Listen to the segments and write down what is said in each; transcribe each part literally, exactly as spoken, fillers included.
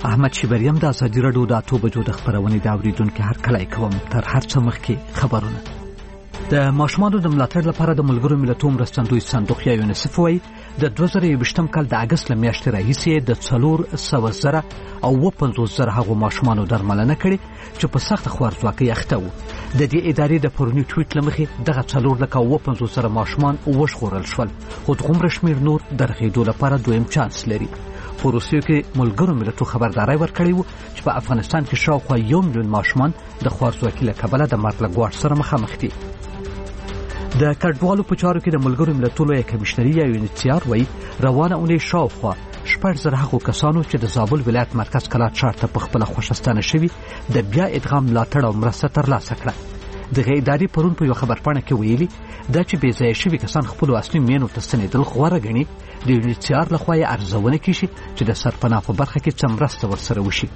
احمد شیبریم د ازادي راډیو د اتو بجو د خبرونې د اوریدونکو هر کله کوم تر هر څه مخکې خبرونه. د ماشومانو د ملاتړ لپاره د ملګرو ملتونو مرستندوی صندوق یا یونیسف وايي د دوه زره یوویشتم کال د اګست له میاشتې راهیسې د څلور سوه زره او اووه پنځوس زره هغو ماشومانو درملنه کړې چې په سخته خوارځواکۍ اخته وو. د دې ادارې د پروني ټویټ له مخې دغه څلور لکه اووه پنځوس زره ماشومان وژغورل شول، خو دومره شمېر نور د رغېدو لپاره دویم چانس لري. په روسیې کې ملګرو ملتونو خبرداری ورکړی و چې په افغانستان کې شاوخوا یو میلیون ماشومان د خوارځواکۍ له کبله د مرګ له ګواښ سره مخامخ دي. د کډوالو په چارو کې د ملګرو ملتونو لویه کمیشنري یا یونیسیار وایي روانه اونۍ شاوخوا شپږ زره هغو کسانو چې د زابل ولایت مرکز کلات ښار ته په خپله خوښه ستانه شوي د بیا ادغام ملاتړ او مرسته ترلاسه کړه. دغه ادارې پرون په یوه خبرپاڼه کې ویلي دا چې بې ځایه شوي کسان خپلو اصلي مینو ته ستنېدل غوره ګڼي، د یونیسیار لخوا یې ارزونه کیږي چې د سرپناه په برخه کې څه مرسته ورسره وشي.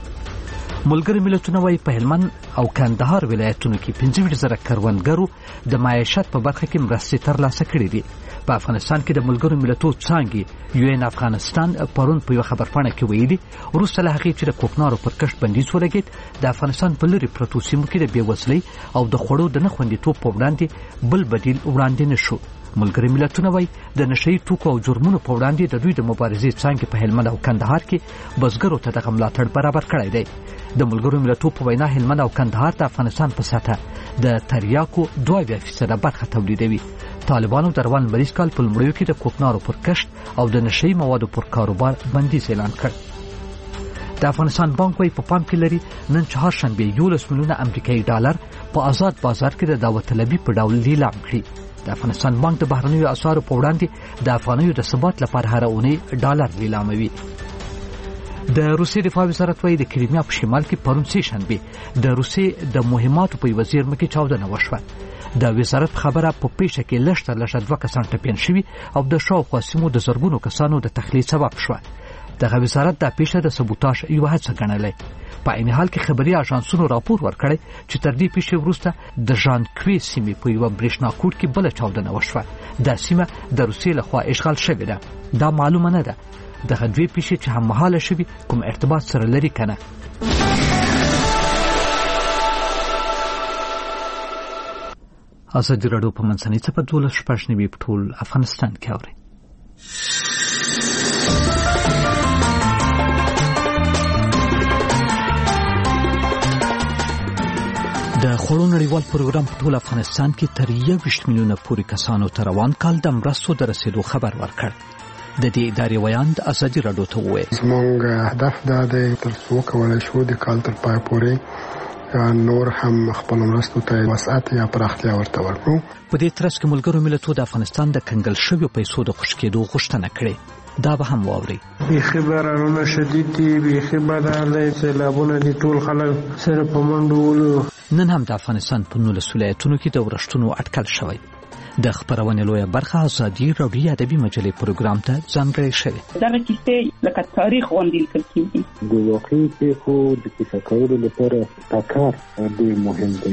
ملګري ملتونه وايي په هلمند او کندهار ولایتونو کې پنځه ویشت زره کروندګرو د معیشت په برخه کې مرستې ترلاسه کړې دي. په افغانستان کې د ملګرو ملتونو څانګې یو ان افغانستان پرون په یوه خبرپاڼه کې ویلي وروسته له هغې چې د کوکنارو پر کښت بندیز ولګېد د افغانستان په لرې پرتو سیمو کې د بېوزلۍ او د خوړو د نه خوندیتوب په وړاندې بل بدیل وړاندې نه شو. ملګري ملتونه وايي د نشهیي توکو او جرمونو په وړاندې د دوی د مبارزې څانګې په هلمند او کندهار کې بزګرو ته دغه ملاتړ برابر کړی دی. د ملګرو ملتونو په وینا هلمند او کندهار د افغانستان په سطحه د تریاکو دوه اویا فیصده برخه تولیدوي. طالبانو د روان لمریز کال په لومړیو کې د کوکنارو پر کښت او د نشهیي موادو پر کاروبار بندیز اعلان کړ. د افغانستان بانک وايي په پام کې لري نن چهارشنبې یولس میلیونه امریکایي ډالر په آزاد بازار کې د داوطلبي په ډول لیلام کړي. د افغانستان بانک د بهرنیو اسعارو په وړاندې د افغانیو د ثبات لپاره هره اونۍ ډالر لیلاموي. د روسیې دفاع وزارت وايي د کریمیا په شمال کې پرون سه شنبه د روسیې د مهماتو په یوه زیرمه کې چاودنه وشوه. د وزارت خبره په پیښه کې لږ تر لږه دوه کسان ټپیان شوي او د شاوخوا سیمو د زرګونو کسانو د تخلیه سبب شوه. دغه وزارت دا پیښه د سبوتاژ یوه هڅه ګڼلې. په عین حال کې خبري اژانسونو راپور ورکړی چې تر دې پیښې وروسته د ژانکوی سیمې په یوه برېښنا کوټ کې بله چاودنه وشوه. دا سیمه د روسیې لخوا اشغال شوې ده. دا معلومه نه ده دغه دوې پیښې چې هممهاله شوي کوم ارتباط سره لري که نه. ازادي راډیو په منځنۍ څپه دولس شپږ نوي په ټول افغانستان کې اوري. د خوړو نړیوال پروګرام په ټول افغانستان کې تر یوویشت میلیونه پورې کسانو ته روان کال د مرستو د رسېدو خبر ورکړ. د دې ادارې ویاند ازادي راډیو ته وویل زموږ هدف دا دی تر څو وکولی شو د کال تر پای پورې نور هم خپل مرستو ته وسعت یا پراختیا ورته ورکړو. په دې ترڅ کې ملګرو ملتونو د افغانستان د کنګل شویو پیسو د خوشي کېدو غوښتنه کړې. دا به هم واوري. بیخي بارانونه شدید دي، بیخي بدحاله سیلابونه دي، ټول خلک سره په منډو ولو. نن هم د افغانستان په نولس ولایتونو کې د ورښتونو اټکل شوی. د خبرونې لویه برخه ازادي راډیو ادبي مجلې پروګرام ته ځانګړې شوې. دغه کیسې لکه تاریخ غوندې لیکل کېږي. د واقعي پېښو د کیسه کولو لپاره تکرار ډېر مهم دی.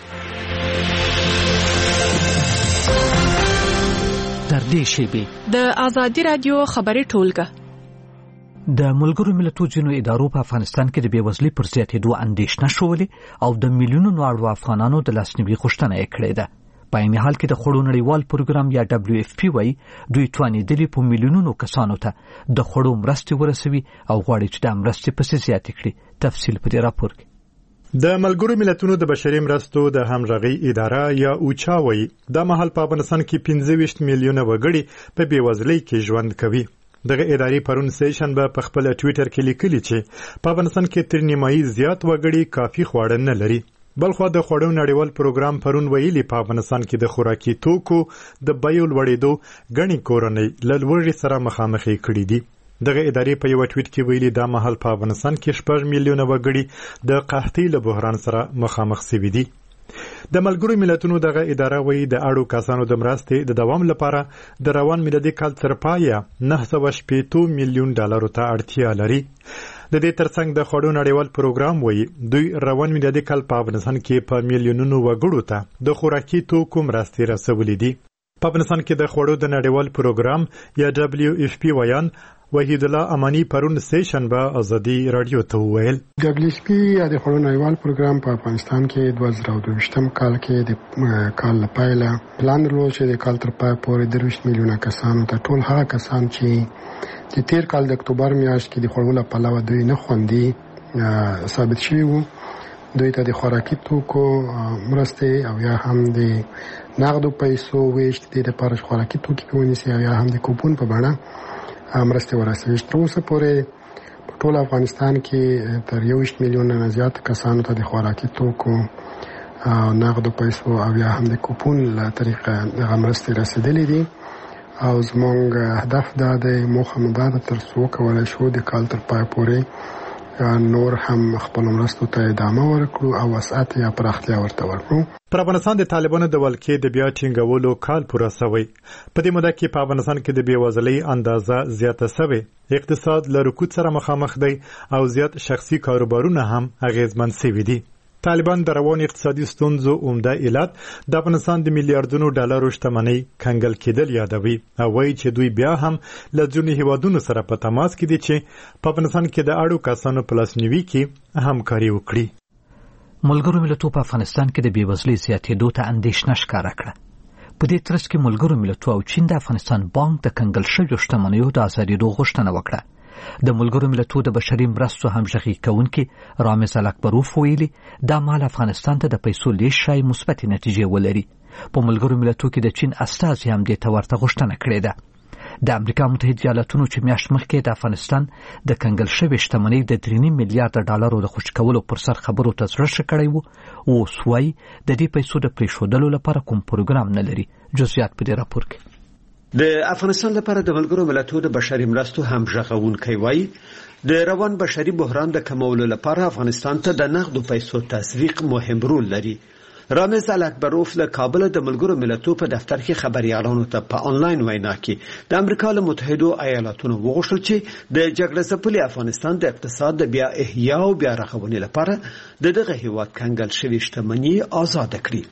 تر دې شیبې د ازادي راډیو خبري ټولګه د ملګرو ملتونو ځینو ادارو په افغانستان کې د بېوزلۍ پر زیاتېدو اندېښنه شولې او د میلیونونو اړو افغانانو د لاسنیوي غوښتنه یې کړې ده. په عین حال کې د خوړو نړیوال پروګرام یا دبلیو اف پی وايي دوی توانېدلي په میلیونونو کسانو ته د خوړو مرستې ورسوي او غواړي چې دا مرستې پسې زیاتې کړي. تفصیل په دې راپور کې. د ملګرو ملتونو د بشري مرستو د همغږۍ اداره یا اوچا وايي دا مهال په افغانستان کې پنځه ویشت میلیونه وګړي په بېوزلۍ کې ژوند کوي. دغه ادارې پرون سه شنبه په خپل ټویټر کې لیکلي چې په افغانستان کې تر نیمایي زیات وګړي کافي خواړه نه لري. بلخو د خوړو نړیوال پروګرام پرون ویلي په افغانستان کې د خوراکي توکو د بیو لوړېدو غني کورنۍ له لوږې سره مخامخ کړي دي. دغه ادارې په یو ټویټ کې ویلي دا مهال په افغانستان کې شپږ میلیونه وګړي د قحطۍ له بحران سره مخامخ شوي دي. د ملګرو ملتونو دغه اداره وایي د اړو کسانو د مرستې د دوام لپاره د روان میلادي کال تر پایه نهه سوه شپېته میلیون ډالرو ته اړتیا لري. د دې ترڅنګ د خوړو نړیوال پروګرام وایي دوی روان میلادي کال په افغانستان کې په میلیونونو وګړو ته د خوراکي توکو مرستې رسولې دي. په افغانستان کې د خوړو د نړیوال پروګرام یا دبليو اف پی ویان وحید الله امانی پرون سټیشن به ازادي رادیو ته وویل دبليو اف پی یا د خوړو نړیوال پروګرام په افغانستان کې دوه زره دوه ویشتم کال کې د کال لپاره پلان درلود چې د کال تر پای پورې درویشت میلیونه کسانو ته ټول هغه کسان چې د تیر کال د اکتوبر میاشت کې د خوړو لپاره دوی نه خوندي ثابت شوي وو دوی ته د خوراکي توکو مرستې او یا هم د نغدو پیسو ویش د لپاره خوراکي توکي کوونیسي او یا هم د کوپون په بڼه مرستې ورسوي. تر اوسه پورې په ټول افغانستان کې تر یوویشت میلیونه نه زیات کسانو ته د خوراکي توکو او نغدو پیسو او یا هم د کوپون له طریقه دغه مرستې رسیدلې دي او زموږ هدف دا دی موخه مو دا ده تر څو کولی شو د کال تر پای پورې نور هم خپل مرستو ته ادامه ورکړو او وسعت یا پراختیا ورته ورکړو. پر افغانستان د طالبانو د ولکې د بیا ټینګولو کال پوره شوی. په دې موده کې په افغانستان کې د بیوزلۍ اندازه زیاته شوې. اقتصاد له رکود سره مخامخ دی او زیات شخصي کاروبارونه هم اغیزمن شوي دي. طالبان د روان اقتصادي ستونزو عمده علت د افغانستان د میلیارډونو ډالرو شتمنۍ کنګل کېدل یادوي او وایي چې دوی بیا هم له ځینو هیوادونو سره په تماس کې دي چې په افغانستان کې د اړو کسانو په لاسنیوي کې همکاري وکړي. ملګرو ملتونو په افغانستان کې د بیوزلۍ زیاتېدو ته اندېښنه ښکاره کړه. په دې ترڅ کې ملګرو ملتونو او چین د افغانستان بانک د کنګل شویو شتمنیو د ازادېدو غوښتنه وکړه. د ملګرو ملتونو د بشري مرستو همغږي کوونکي رامز الاکبروف ویلي دا مال افغانستان ته د پیسو لیږد شای مثبت نتیجې ولري. په ملګرو ملتونو کې د چین استازي هم دې ته ورته غوښتنه کړې ده. د امریکا متحده ایالاتونو چې میاشت مخکې د افغانستان د کنګل شوې شتمنۍ د درې نیم میلیارډ ډالرو د خوشي کولو پر سر خبرو ته زړه ښه کړی وو اوس وایي د دې پیسو د پرېښودلو لپاره کوم پروګرام نه لري. جزئیات په دې راپور کې. د افغانستان لپاره د ملګرو ملتونو د بشري مرستو همغږونکي وایي د روان بشري بحران د کمولو لپاره افغانستان ته د نغدو پیسو تسویق مهم رول لري. رامز الاکبروف له کابل د ملګرو ملتونو په دفتر کې خبريالانو ته په انلاین وینا کې د امریکا له متحده ایالاتونو وغوښتل چې د جګړې ځپلي افغانستان د اقتصاد د بیا احیا او بیا رغونې لپاره د دغه هیواد کنګل شوی شتمنۍ آزاد کړي.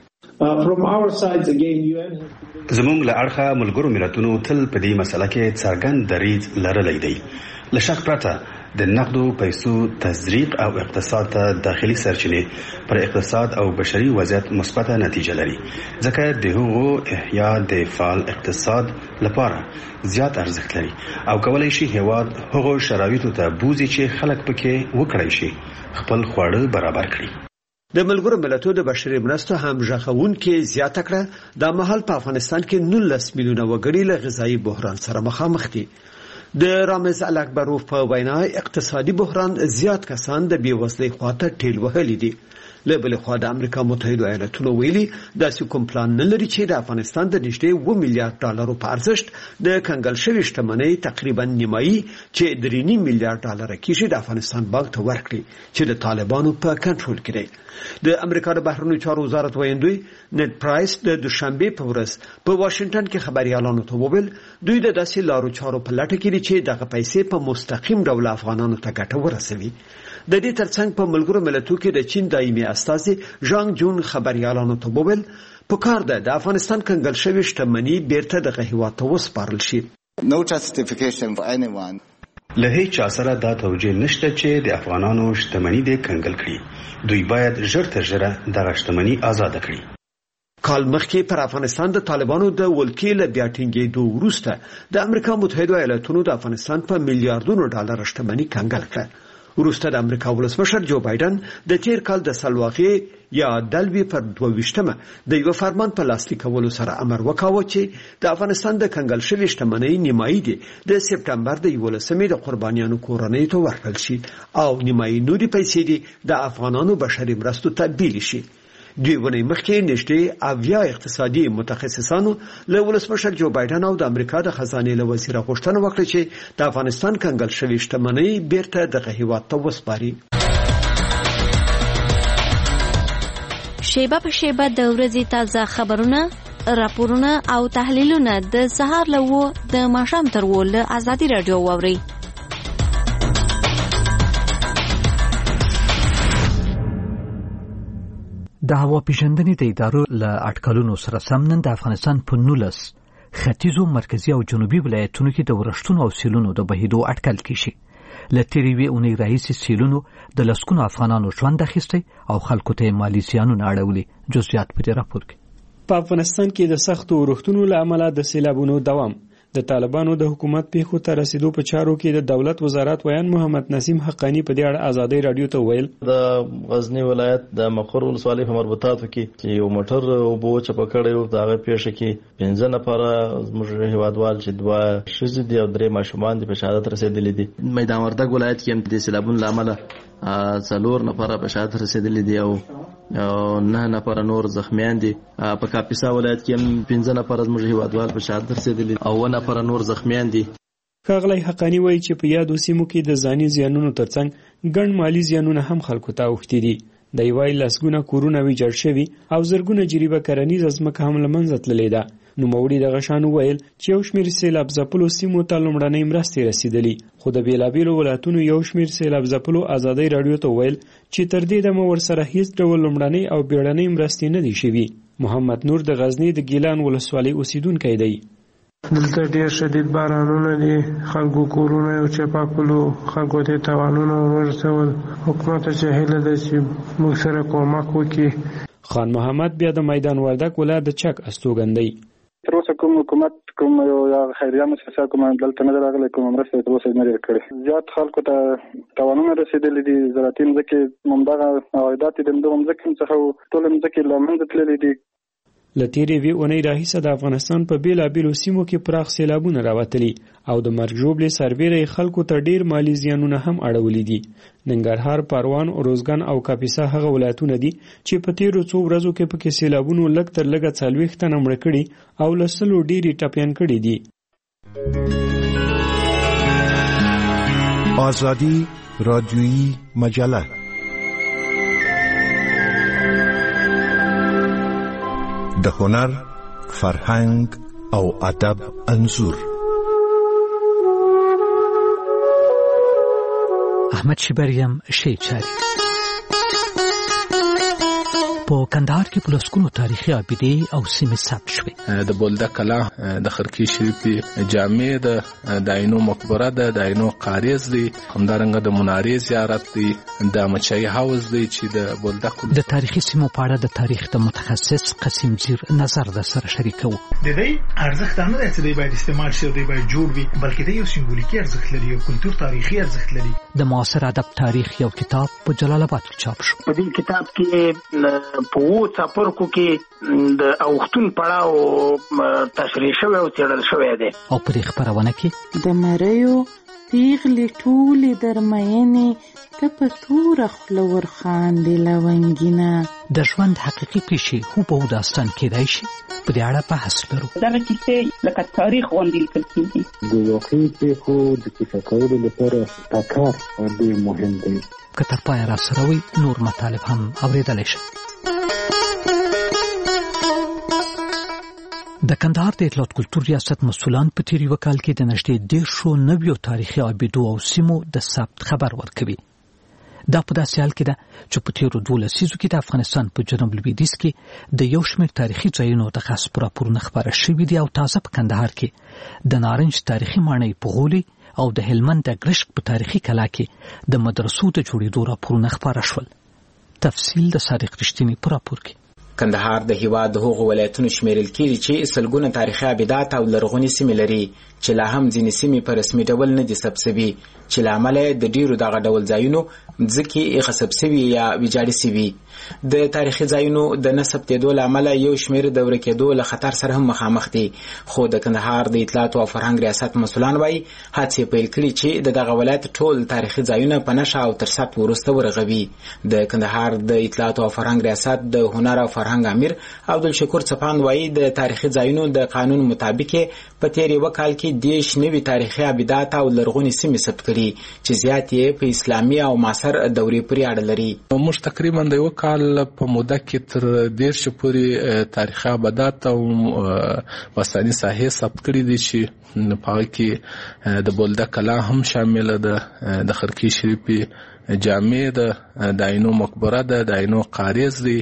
زموږ له اړخه ملګرو ملتونو تل په دې مسله کې څرګند دریځ لرلی دی. له شک پرته د نقدو پیسو تزریق او اقتصاد ته داخلي سرچینې پر اقتصاد او بشري وضعیت مثبته نتیجه لري ځکه د هغو احیا د فعال اقتصاد لپاره زیات ارزښت لري او کولای شي هیواد هغو شرایطو ته بوزي چې خلک پکې وکړای شي خپل خواړه برابر کړي. د ملګرو ملتونو د بشري مرستو همغږونکي زیاته کړه د مهال په افغانستان کې نولس میلیونه وګړي له غذایی بحران سره مخامخ دي. د رامز الاکبروف په وینا اقتصادي بحران زیات کسان د بیوزلۍ خواته ټیل وهلي دي. له بل خوا د امریکا متحده ایالاتونو ویلي داسې کوم پلان نه لري چې د افغانستان د نږدې اووه میلیارډ ډالرو په ارزښت د کنګل شوي شتمنۍ تقریبا نیمایي چې درې نیم میلیارډ ډالر کېږي د افغانستان بانک ته ورکړي چې د طالبانو په کنټرول کې دی. د امریکا د بهرنیو چارو وزارت ویاندوی نت پرایس د دوشنبه په ورځ په واشنگټن کې خبريالانو ته وویل دوی د داسې لارو چارو په لټه کې دي چې دغه پیسې په مستقیم ډول افغانانو ته ګټه ورسوي. د دې ترڅنګ په ملګرو ملتونو کې د چین دایمي استازي ژانګ جون خبريالانو ته وویل په کار ده د افغانستان کنګل شوی شتمنۍ بیرته د هیواد ته وسپارل شي. No justification for anyone. له هیڅ چا سره دا توجیه نشته چې د افغانانو شتمنۍ دې کنګل کړي. دوی باید ژر تر ژره دغه شتمنۍ آزاد کړي. کال مخکې پر افغانستان د طالبانو د ولکې له بیا ټینګېدو وروسته د امریکا متحده ایالاتونو د افغانستان په میلیارډونو ډالر شتمنۍ کنګل کړه. وروسته د امریکا ولسمشر جو بایدن د تیر کال د سلواغې یا دلوي پر دوه ویشتمه د یو فرمان په لاسلیک کولو سره امر وکاوه چې د افغانستان د کنګل شوی شتمنۍ نیمایي دي د سپټمبر د یولسمې د قربانیانو کورنۍ ته ورکړل شي او نیمایي نوري پیسې دي د افغانانو بشري مرستو تبدیل شي. دوی ونی مخکې نږدې اویا اقتصادي متخصصانو له ولسمشر جو بایدن او د امریکا د خزانې له وزیر غوښتنه وکړه چې د افغانستان کنګل شوی شتمنۍ بیرته دغه هیواد ته وسپاري. شیبه په شیبه د ورځې تازه خبرونه، راپورونه او تحلیلونه د سهار له و د ماښام تر و له ازادي رادیو واورئ. د هوا پیژندنې د ادارو له اټکلونو سره سم نن د افغانستان په نولس ختیځو مرکزی او جنوبي ولایتونو کې د ورښتونو او سیلونو د بهیدو اټکل کیږي. له تیرې یوې اونۍ راهیسې سیلونو د لسګونو افغانانو ژوند اخیستی او خلکو ته یې مالي زیانونه اړولي. جزئیات په دې راپور کې. په افغانستان کې د سختو ورښتونو له امله د سیلابونو دوام. د طالبانو د حکومت پیښو ته رسیدو په چارو کې د دولت وزارت ویان محمد نسیم حقانی په دې اړه ازادۍ رادیو ته ویل د غزنی ولایت د مخور ولسوالۍ په مربوطاتو کې چې یو موټر اوبو چپه کړی و، د هغه پیښه کې پنځه نفره زموږ هیوادوال چې دوه ښځې دي او درې ماشومان دي په شهادت رسېدلي دي. میدان وردګ ولایت کې هم د سیلابونو له امله څلور نفره په شهادت رسېدلي دي او نه نفره نور زخمیان دي. په کاپیسا ولایت کې هم پنځه نفره زموږ هیوادوال په شهادت رسېدلي او اووه نفره نور زخمیان دي. ښاغلی حقانی وایي چې په یادو سیمو کې د ځاني زیانونو ترڅنګ ګڼ مالي زیانونه هم خلکو ته اوښتي دي. دی وایي لسګونه کورونه ویجاړ شوي او زرګونه جریبه کرنیزه ځمکه هم له منځه تللې ده. نوموړي دغه شان وویل چې یو شمېر سیلاب ځپلو سیمو ته لومړنۍ مرستې رسېدلي، خو د بېلابېلو ولایتونو یو شمېر سیلاب ځپلو ازادۍ راډیو ته وویل چې تر دې دمه ورسره هیڅ ډول لومړنۍ او بیړنۍ مرستې نه دي شوي. محمد نور د غزني د ګیلان ولسوالۍ اوسیدونکی دی. دلته ډیر شدید بارانونه دي، خلکو کورونه یو چپا کړلو، خلکو ته تاوانونه ورسول. حکومت ته هیله ده چې موږ سره کومک وکړي. خان محمد بیا د میدان وردګ ولایت د چک استوګن دی. تر اوسه کوم حکومت کوم یا خیریه مؤسسه کوم دلته نه راغلی، کوم مرسته تر اوسه نه لري کړې. زیات خلکو ته تاوانونه رسېدلي دي. زراعتي مځکې همدغه عوایدات د همدغو مځکو څخه ټولې مځکې له منځه تللې دي. له تیرې یوې اونۍ راهیسه د افغانستان په بېلابېلو سیمو کې پراخ سیلابونه راوتلي او د مرګ ژوبلې سربیره خلکو ته ډیر مالي زیانونه هم اړولي دي. ننګرهار، پروان، اروزګان او کاپیسا هغه ولایتونه دي چې په تیرو څو ورځو کې پکې سیلابونو لږ تر لږه څلوېښت تنه مړه کړي او له سلو ډېرې ټپیان کړي دي. آزادی رادیویی مجله د هنر، فرهنګ او ادب انځور. احمد شبریم شی چاری په کندهار کې په لسګونو تاریخي ابیدې او سیمې ثبت شوې. د بولده کلا، د خرقې شریفي جامع ده، د عینو مقبره ده، د عینو قاریز دی، همدارنګه د منارې زیارت دی، د مچای هاوس دی چې د بولده کلا. د تاریخي سیمو په اړه د تاریخ د متخصص قسیم زیر نظر د سره شریکو. د دې ارزښت نه دی چې دی باید استعمال شي او دی باید جوړ وي، بلکې د یو سمبولیکي ارزښت لري، یو کلتور تاریخي ارزښت لري. د معاصر ادب تاریخ یو کتاب په جلال آباد کې چاپ شو. په دې کتاب کې په وو څاپرکو کې د اوختون پړاو تشریح شوی او څېړل شوی دی. او په دې خپرونه کې د مریو پیغلې ټولې درمینې ته په توره خوله ورخاندې لونګینه. د ژوند حقیقي پیښې هوبهو داستان کېدای شي. په دې اړه بحث لرو. دغه کیسې لکه تاریخ غوندې لیکل کېږي. د واقعي پیښو د کیسه کولو لپاره تکرار ډېر مهم دی. که تر پایه راسره وي نور مطالب هم اورېدلی شي. د کندهار د اطلاعات کلتور ریاست مسؤلان په تیر یو کال کې د نږدې دیرشو نویو تاریخي ابیدو او سیمو د ثبت خبر ورکوي. دا په داسې حال کې ده چې په تیرو دوه لسیزو کې د افغانستان په جنوب لویدیځ کې د یو شمېر تاریخي ځایونو د غصب راپورونه خپاره شوي دي او تازه په کندهار کې د نارنج تاریخي ماڼۍ په غولي او د هلمند د ګرشک په تاریخي کلا کې د مدرسو د جوړېدو راپورونه خپاره شول. تفصیل د صادق رښتینی په راپور کې. کندهار د هیواد د هغو ولایتونو شمیرل کېږي چې سلګونه تاریخي ابدات او لرغونې سیمې لري چې لا هم ځینې سیمې په رسمي ډول نه دي ثبت شوي، چې له امله د ډیرو دغه ډول ځایونو ځمکې غصب شوي یا ویجاړې شوي. د تاریخي ځایونو د نه ثبتېدو له امله یو شمېر د ورکېدو له خطر سره هم مخامخ دي، خو د کندهار د اطلاعات او فرهنګ ریاست مسؤلان وایي هڅې پیل کړي چې د دغه ولایت ټول تاریخي ځایونه په نښه او تر ثبت وروسته ورغوي. د کندهار د اطلاعات او فرهنګ ریاست د هنر او فرهنګ امیر عبدالشکور څپاند وایي د تاریخي ځایونو د قانون مطابق په تیر یو کال کې دیش نوي تاریخي ابدات او لرغونې سیمې ثبت کړي چې زیات یې په اسلامي او معاصر دورې پورې اړه لري. موږ تقریبا د یو کال په موده کې تر دیرش پورې تاریخي ابدات او وسطني ساحې ثبت کړي دي چې په هغه کې د بولده کلا هم شامل ده، د خرقې شریفي جامع ده، د عینو مقبره ده، د عینو قاریز دی،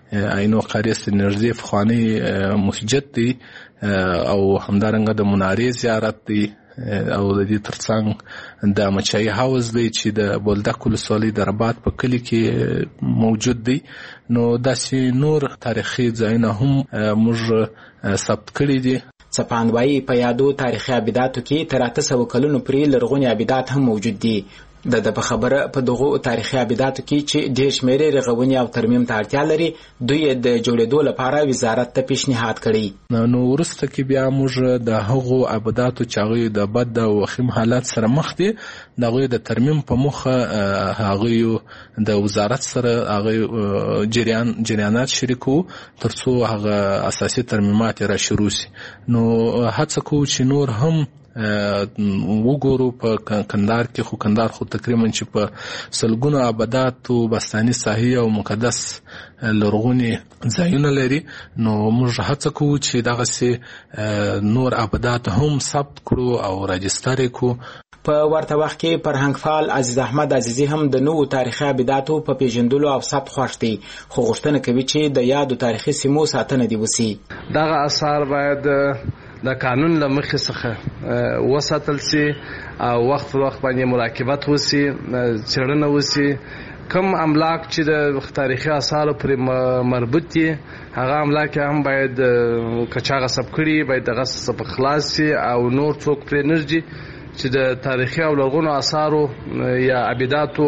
عینو قاریس انرژي فخوانی مسجد دی او همدارنګه د منارې زیارت دی او د دې ترڅنګ د مچای هاوس دی چې د بولدک ولسوالۍ د رباط په کلي کې موجود دی. نو داسې نور تاریخي ځایونه هم موږ ثبت کړي دي. څپاندوایي په یادو تاریخي ابداتو کې تر اته سوه کلونو پورې لرغوني ابدات هم موجود دي. د د په خبره په دغو تاریخي ابداتو کې چې ډېر شمېر رغونې او ترمیم ته اړتیا لري دوی د جوړېدو لپاره وزارت ته پیشنهاد کړی. نو وروسته کې بیا موږ د هغو ابداتو چې هغوی د بد او وخیم حالات سره مخ دي د هغوی د ترمیم په موخه هغوی د وزارت سره هغوی جریان جریانات شریکو تر څو هغه اساسي ترمیمات را شروع شي. نو هڅه کوو چې نور هم وګورو په کندهار کې. خو کندهار خو تقریبا چې په سلګونو آباداتو بستاني ساحې او مقدس لرغوني ځایونه لري. نو موږ هڅه کوو چې دغسې نور آبادات هم ثبت کړو او راجستر کړو. په ورته وخت کې فرهنګفال عزیز احمد عزیزي هم د نوو تاریخي ابداتو په پیژندلو او ثبت خوښ دی، خو غوښتنه کوي چې د یادو تاریخي سیمو ساتنه دې وسي. دغه آثار باید د قانون له مخې څخه وساتل سي او وخت په وخت باندې مراقبت وسي، څېړنه وسي. کم املاک چې د تاریخي آثارو پرې مربوط دي هغه املاک هم باید کچا غصب کړي باید دغه څخه خلاص سي او نور څوک پرې نږدي چې د تاریخي او لرغونو آثارو یا ابداتو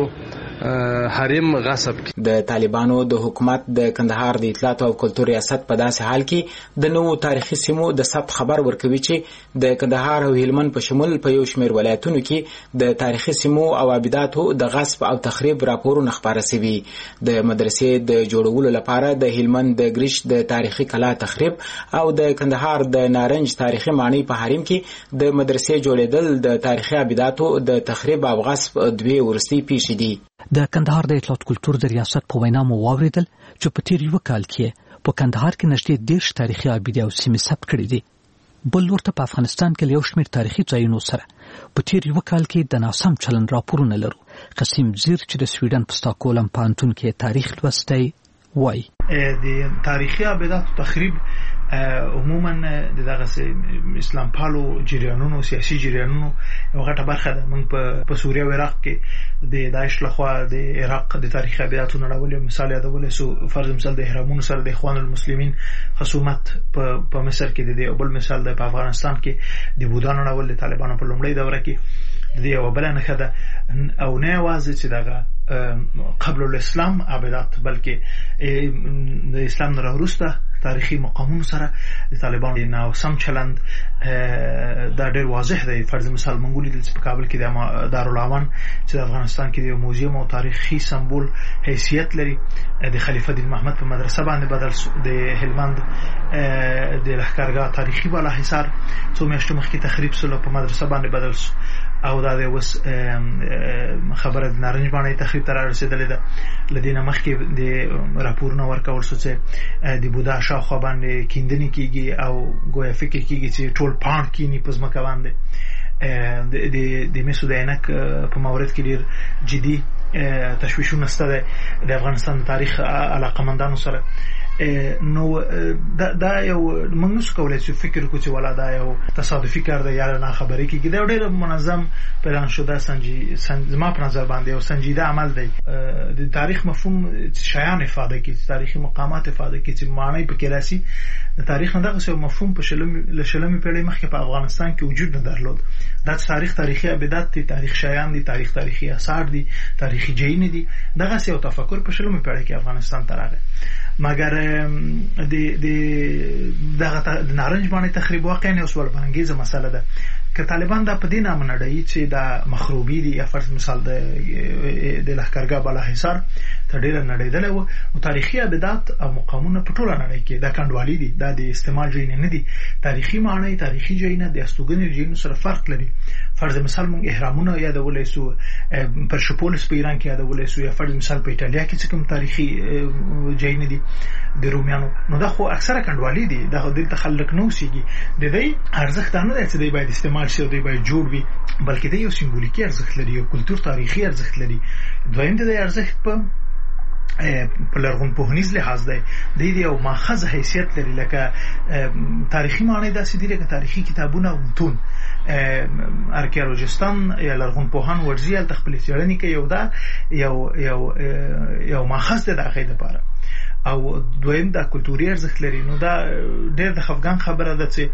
حریم غصب کی. د طالبانو د حکومت د کندهار د اطلاعات او کلتور ریاست په داسې حال کې د نوو تاریخي سیمو د ثبت خبر ورکوي چې د کندهار او هلمند په شمول په یو شمېر ولایتونو کې د تاریخي سیمو او ابداتو د غصب او تخریب راپورونه خپاره شوي. د مدرسې د جوړولو لپاره د هلمند د ګریش د تاریخي کلا تخریب او د کندهار د نارنج تاریخي ماڼۍ په حریم کې د مدرسې جوړېدل د تاریخي ابداتو د تخریب او غصب دوی ورستي پیښې دي. د کندهار د اطلاعات کلتور د ریاست په وینا مو واوریدل چې په تیر یو کال کې په کندهار کې نږدې دېرش تاریخي ابدې او سیمې ثبت کړي دي. بل ورته په افغانستان کې یو شمېر تاریخي ځایونو سره په تیر یو کال کې د ناسم چلند راپورونه لرو. قسیم زیر چې د سویډن په ستاکهولم پوهنتون کې تاریخ لوستی وایي د تاریخي ابداتو تخریب عموما دغه اسلام پالو جریانونو سیاسي جریانونو یو غټه برخه ده. موږ په سوریه او عراق کې د داعش لخوا د عراق د تاریخي ابداتو نړولو مثال یادولای سو. فرض مثال د احرامونو سره د اخوان المسلمین خصومت په مصر کې د بل مثال د افغانستان کې د بودانو نړول د طالبانو په لومړۍ دوره کې د یو بل نه خده او نه یوازې چې دغه قبل الاسلام ابدات بلکې د اسلام نه وروسته تاریخي مقامونو سره د طالبانو نه سم چلند دا ډېر واضح دی. فرض مثال موږ لیدل چې په کابل کې د دارالعوان چې د افغانستان کې د موزیم او تاریخي سمبول حیثیت لري د خلیفه دین محمد په مدرسه باندې بدل شو. د هلمند د لښکرګاه تاریخي بالا حصار څو میاشتې مخکې تخریب شو په مدرسه باندې بدل شو او دا د وس خبره د نارنج باندې تخریب تر رسیدلې ده. لدینه مخکې د راپورونه ورکول شو چې د بودا شاوخوا باندې کیندنې کیږي او ګویا فکر کیږي چې ټول پاڼ کینی په ځمکه باندې. د د مسعود عینک په مورد کې ډیر جدي تشویشونه ستده د افغانستان تاریخ علاقمندانو سره. نو دا دا یو موږ نشو کولای چې فکر وکړو چې ولا دا یو تصادفي کار دی یا نه خبرې کیږي. دا ډېر منظم پلان شده سنجي زما په نظر باندې او سنجیده عمل دی. د تاریخ مفهوم شایان افاده کوي، تاریخي مقامات افاده کوي چې معنی په کې راسي. د تاریخ نه دغه یو مفهوم په شلمي لشلمي پیړۍ مخکې په افغانستان کې وجود نه درلود. دا تاریخ تاریخي ابدات دي، تاریخ شایان دي، تاریخ تاریخي آثار دي، تاریخي جین دي. دغه یو تفکر په شلمي پیړۍ کې افغانستان ته راغی. مګر د د دغه د نارنج باندې تخریب واقعا یو سوال بانګیزه مسله ده. که طالبان دا په دې نامه نړۍ چې دا مخروبي دي یا فرض مثال د د لښکرګاه بالا حصار ته ډېره نړېدلې وه او تاریخي ابدات او مقامونه په ټوله نړۍ کې دا کنډوالي دي، دا د استعمال ځایونه نه دي. تاریخي معنی تاریخي ځایونه د استوګنې ځایونو سره فرق لري. فرض مثال موږ احرامونه یادولای سو، پرشپولس په ایران کې یادولای سو، یا فرض مثال په ایټالیا کې چې کوم تاریخي ځایونه دي د رومیانو. نو دا خو اکثره کنډوالي دي، دا خو د تخلق نو سیږي. د دې ارزښت نه دی چې دی باید استعمال شي او دی باید جوړ وي، بلکې دی یو سمبولیکي ارزښت لري، یو کلتور تاریخي ارزښت لري. دویم د ارزښت په په لرغون پوهنیز لحاظ دی د دې یو ماخذ حیثیت لري لکه تاریخي معنی داسې دی لکه تاریخي کتابونه او متون ارکیالوجستان یا لرغون پوهان ورزي ال تخپل څېړنې کوي یو دا یو یو یو ماخذ دی د هغې لپاره او دویم دا کلتوري ارزښت لري. نو دا ډېر د خفګان خبره ده چې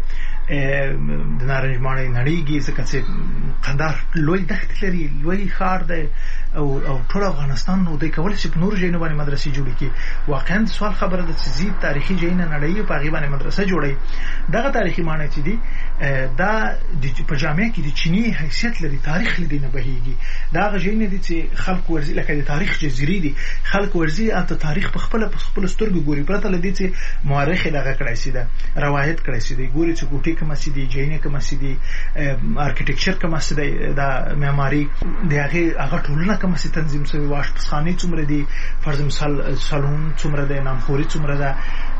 د نارنج ماڼۍ نړیږي ځکه چې قندهار لوی دښتې لري، لوی ښار دی او او ټول افغانستان نو دوی کولی شي په نورو ځایونو باندې مدرسې جوړې کړي. واقعا سوال خبره ده چې ځي تاریخي ځایونه نړوي په هغې باندې مدرسه جوړوي. دغه تاریخي ماڼۍ چې دي دا په جامعه کې د چیني حیثیت لري، تاریخ له دې نه بهیږي. دا هغه ځایونه دي چې خلک ورځي لکه د تاریخ جزیرې دي، خلک ورځي هلته تاریخ په خپله په خپلو سترګو ګوري پرته له دې چې مورخ یې دغه کړی سي ده روایت کړی سي دی، ګوري چې کوټې کومه سي دي، ځایونه کومه سي دي، ارکیټیکچر کومه سي دی، دا معماري د هغې هغه ټولنه کومه سي تنظیم شوې، واشپزخانې څومره دي، فرض مثال سالون څومره دی، نامخوري څومره ده،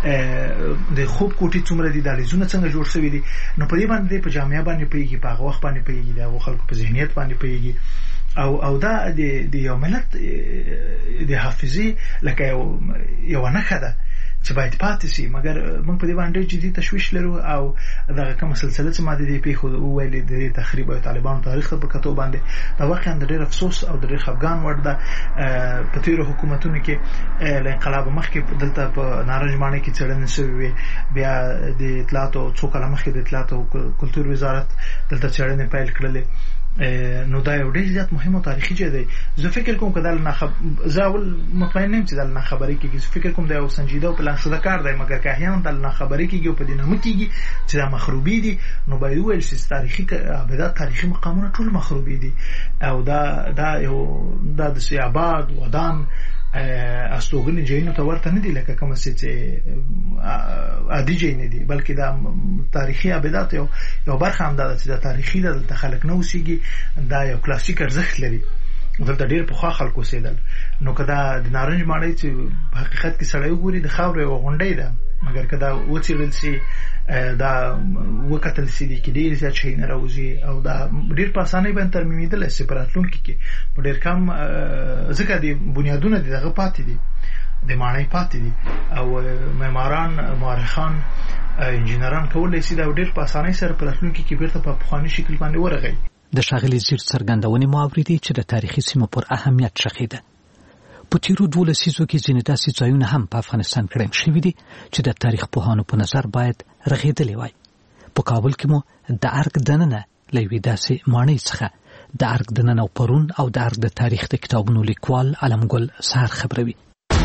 د خوب کوټې څومره دي، دهلیزونه څنګه جوړ شوي دي. نو په دې باندې په جامعه باندې پوهېږي، په هغه وخت باندې پوهېږي، د هغو خلکو په ذهنیت باندې پوهېږي او او دا د یو ملت د حافظې لکه یو یوه نښه ده چې باید پاتې شي. مګر موږ په دې باندې جدي تشویش لرو او دغه کومه سلسله چې ما د دې پېښو وویلې د دې تخریب او طالبانو تاریخ ته په کتو باندې دا واقعا د ډېر افسوس او د ډېر خفګان وړ ده. په تېرو حکومتونو کې له انقلاب مخکې دلته په نارنج ماڼۍ کې څېړنې شوې وې، بیا د اطلاعاتو څو کاله مخکې د اطلاعاتو او کلتور وزارت دلته څېړنې پیل کړلې. نو دا یو ډېر زیات مهم او تاریخي ځای دی. زه فکر کوم که دا زه اول مطمئن نه یم چې دا له ناخبرۍ کېږي، زه فکر کوم دا یو سنجیده او پلان شده کار دی، مګر که احیانا دا له ناخبرۍ کېږي او په دې نامه کېږي چې دا مخروبي دي، نو باید وویل شي چې تاریخي ابدات تاریخي مقامونه ټول مخروبي دي او دا دا یو دا د سیاباد ودان استوګنې ځایونو ته ورته نه دي لکه کومه چې عادي ځای نه دي، بلکې دا تاریخي ابدات یو یو برخه هم دا ده چې دا تاریخي ده، دلته خلک نه اوسېږي، دا یو کلاسیک ارزښت لري، دلته ډېر پخوا خلک اوسېدل. نو که دا د نارنج ماڼۍ چې په حقیقت کې سړی وګوري د خاورو یوه غونډۍ ده، مګر که دا وڅېړل شي دا وکتل شي دي کې ډېر زیات شیونه راوځي او دا ډېر په اسانۍ باندې ترمیمېدلی شي په راتلونکي کې په ډېر کم، ځکه د بنیادونه د دغه پاتې دي، د ماڼۍ پاتې دي او معماران مورخان انجینران کولی شي دا ډېر په اسانۍ سره په راتلونکي کې بیرته په پخواني شکل باندې ورغی. د ښاغلي زیر څرګندونې مو اورېدې چې د تاریخي سیمو پر اهمیت شخیده. په تیرو دوه لسیزو کې ځینې داسې ځایونه هم په افغانستان کې ړنګ شوي دي چې د تاریخ پوهانو په نظر باید رغېدلي وای. په کابل کې مو د ارګ دننه له یوې داسې ماڼۍ څخه د ارګ دننه او پرون او د ارګ د تاریخ د کتابونو لیکوال علمګل سهار خبروي.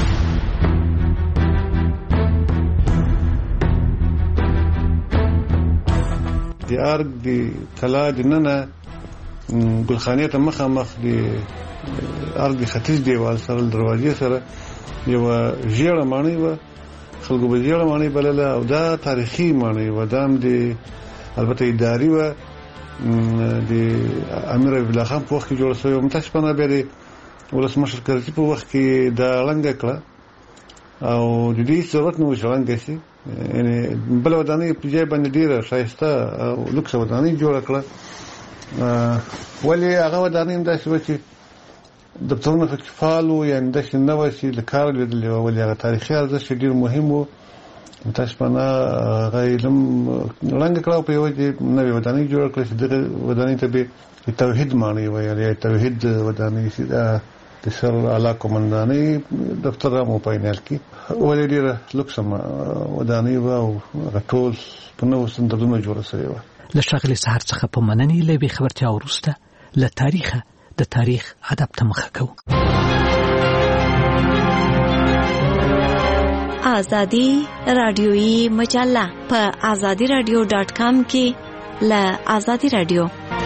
د ارګ د کلا دننه ګلخانې ته مخامخ د ارګ ختیځ دیوال سره دروازې سره یو ژیړه ماڼۍ وه، خلکو به ژیړه ماڼۍ بلله او دا تاریخي ماڼۍ وه. دا هم د البته اداري وه، د امیر حبیب الله خان په وخت کې جوړه شوې وه. متاسفانه بیا د ولسمشر کرزي په وخت کې دا ړنګه کړه او د دې ضرورت نه و چې ړنګه شي، یعنې بله ودانۍ په ځای باندې ډېره ښایسته او لوکسه ودانۍ جوړه کړه. ولې هغه ودانۍ هم داسې وه چې دفترونه پکې فعال وو، یعنې داسې نه وه چې له کاره لوېدلې وه، ولې هغه تاریخي ارزښت ډېر مهم و. متاسفانه هغه علم ړنګه کړه او په یوه نوې ودانۍ جوړه کړه چې دغه ودانۍ ته به د توحید ماڼۍ ویل، یا توحید ودانۍ چې دا د سر اعلی قمندانۍ دفتر هم و په عین حال کې، ولې ډېره لوکسه ودانۍ وه او هغه ټول په نوو سندرونو جوړه شوې وه. له ښاغلي سهار څخه په مننې له یوې خبرتیا وروسته له تاریخه د تاریخ ادب ته مخه کوو. آزادی رادیویی مجله په آزادی رادیو ډاټ کام کې له آزادی رادیو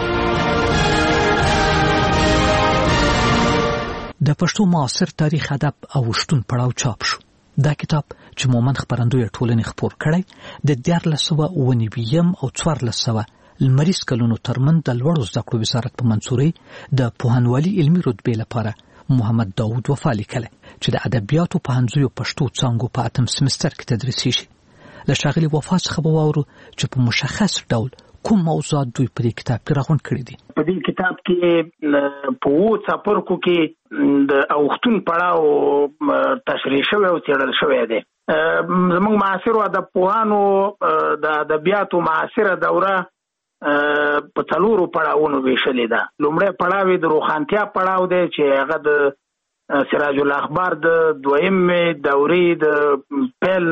د پښتو معاصر تاریخ ادب او شتون پړاو چاپ شو. دا کتاب چې مومند خبرندوی ټولنې خپور کړی د دیارلس سوه اوه نوي او څوارلس سوه لمریز کلونو ترمن د لوړو زده کړو وزارت په منصورۍ د پوهنوالي علمي رتبې لپاره محمد داود وفا لیکلی چې د ادبیاتو پوهنځیو پښتو څانګو په اتم سمستر کې تدریسیږي. له ښاغلي وفا څخه به واورو چې په مشخص ډول کوم موضوعات دوی په دې کتاب کې راغونډ کړي دي؟ په دې کتاب کې په وو څپرکو کې د اوختون پړاو تشریح شوی او څېړل شوی دی. زموږ معاصرو ادبپوهانو د ادبیاتو معاصره دوره په څلورو پړاوونو ویشلې ده. لومړی پړاو د روښانتیا پړاو دی چې هغه د سراج الاخبار د دویمې دورې د پیل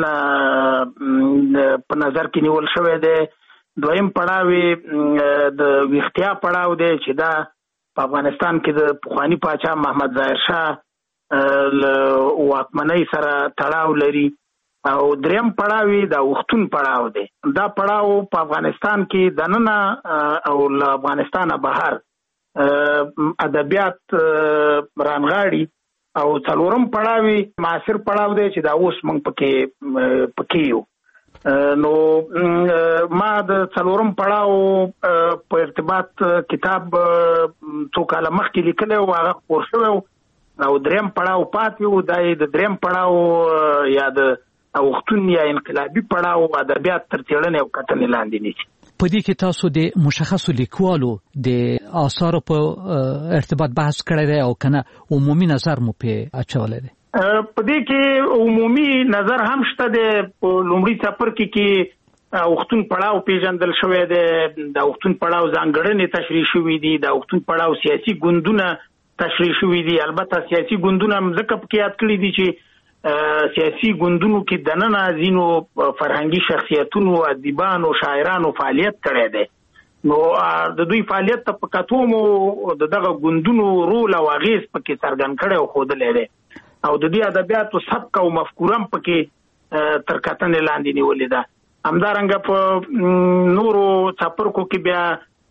په نظر کې نیول شوی دی. دویم پړاو د ویښتیا پړاو دی چې دا په افغانستان کې د پخوانی پاچا محمد ظاهر شاه له واکمنۍ سره تړاو لري. او دریم پړاو د اوختون پړاو دی. دا پړاو په افغانستان کې دننه او له افغانستانه بهر ادبیات رانغاړي. او څلورم پړاو معاصر پړاو دی چې دا اوس موږ پکې پکې یو. نو ما د څلورم پړاو په ارتباط کتاب څو کاله مخکې لیکلی او هغه خپور شوی او دریم پړاو پاتې و. دا د دریم پړاو یا د اوختون یا انقلابي پړاو ادبیات تر څېړنې او کتنې لاندې نیسي. په دې کې تاسو د مشخصو لیکوالو د آثارو په ارتباط بحث کړی دی او کنه عمومي نظر مو پې اچولی دی؟ په دې کې عمومي نظر هم شته دی. په لومړي څپرکي کې اوختون پړاو پیژندل شوی دی. د اوختون پړاو ځانګړنې تشریح شوي دي. د اوختون پړاو سیاسي ګوندونه تشریح شوي دي. البته سیاسي ګوندونه هم ځکه پکې یاد کړي دي چې سیاسي ګوندونو کې دننه ځینو فرهنګي شخصیتونو، ادیبانو، شاعرانو فعالیت کړی دی. نو د دوی فعالیت ته په کتو مو د دغه ګوندونو رول او اغېز پکې څرګند کړی او ښودلی دی. او د دې ادبیاتو سبک او مفکوره هم پکې تر کتنې لاندې نیولې ده. همدارنګه په نورو څپرکو کې بیا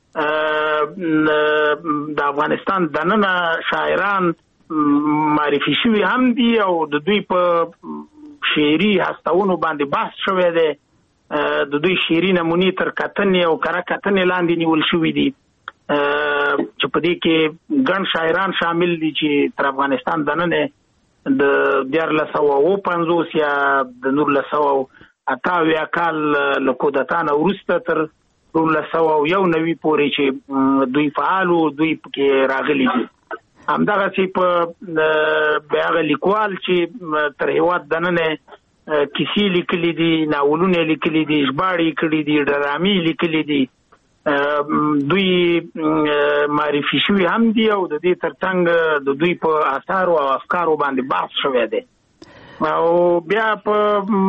د افغانستان دننه شاعران معرفي شوي هم دي او د دوی په شعري هستونو باندې بحث شوی دی. د دوی شعري نمونې تر کتنې او کره کتنې لاندې نیول شوي دي چې په دې کې ګڼ شاعران شامل دي چې تر افغانستان دننه د دیارلس سوه اوه پنځوس یا د نولس سوه اته اویا کال له کودتا نه وروسته تر نولس سوه یو نوي پورې چې دوی فعال وو، دوی پکې راغلي دي. همدغسې په بیا هغه لیکوال چې تر هېواد دننه کیسې لیکلي دي، ناولونه لیکلي دي، ژباړې کړي دي، ډرامې لیکلي دي، دوی معرفي شوي هم دي او د دې ترڅنګ د دوی په آثارو او افکارو باندې بحث شوی دی. او بیا په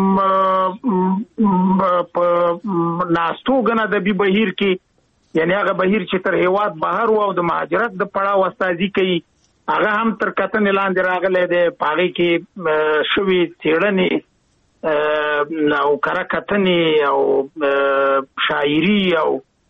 ناستو ګڼ ادبي بهیر کې یعنی هغه بهیر چې تر هېواد بهر او د مهاجرت د پړاو استازي کوي هغه هم تر کتنې لاندې راغلی دی. په هغې کې شوي څېړنې او کره کتنې او شاعري او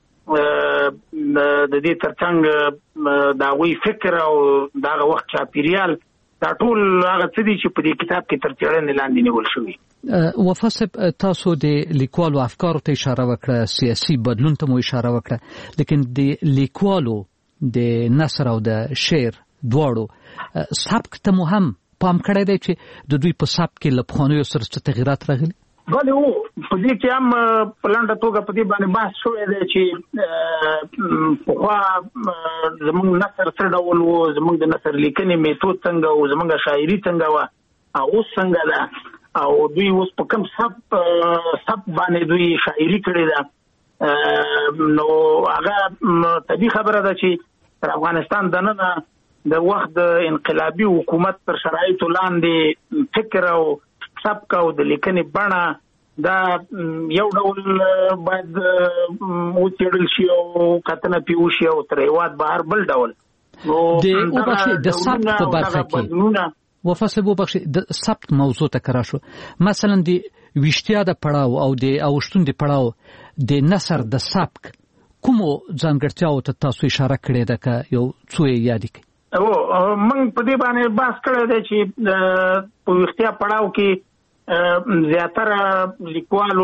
د دې ترڅنګ د هغوی فکر او د هغه وخت چاپېریال دا ټول هغه څه دي چې په دې کتاب کې تر څېړنې لاندې نیول شوي. وفا صاحب تاسو د لیکوالو افکارو ته اشاره وکړه، سیاسي بدلون ته مو اشاره وکړه، لیکن د لیکوالو د نثر او د شعر دواړو سبک ته مو هم پام کړی دی چې د دوی په سبک کې له پخوانیو سره څه تغیرات راغلي؟ بله هو، په دې کې هم په لنډه توګه په دې باندې بحث شوی دی چې پخوا زموږ نثر څه ډول و، زموږ د نثر لیکنې میتود څنګه و، زموږ شاعري څنګه وه او اوس څنګه ده، او دوی اوس په کوم سب سب باندې دوی شاعري کړې ده. نو هغه طبیعي خبره ده چې تر افغانستان دننه د وخت د انقلابي حکومت تر شرایطو لاندې فکر او سبک او د لیکنې بڼه دا یو ډول باید وڅېړل شي او کتنه پې وشي او تر هېواد بهر بل ډول. د سبک په برخه کې وفا صاحب وبخښئ، د ثبت موضوع ته کرا شو، مثلا د ویشتیا د پړاو او د اوښتون د پړاو د نثر د سبک کومو ځانګړتیاوو ته تاسو اشاره کړې ده که یو څو یې یادې کړئ؟ او موږ په دې باندې بحث کړی دی چې په ویښتیا پړاو کې زیاتره لیکوالو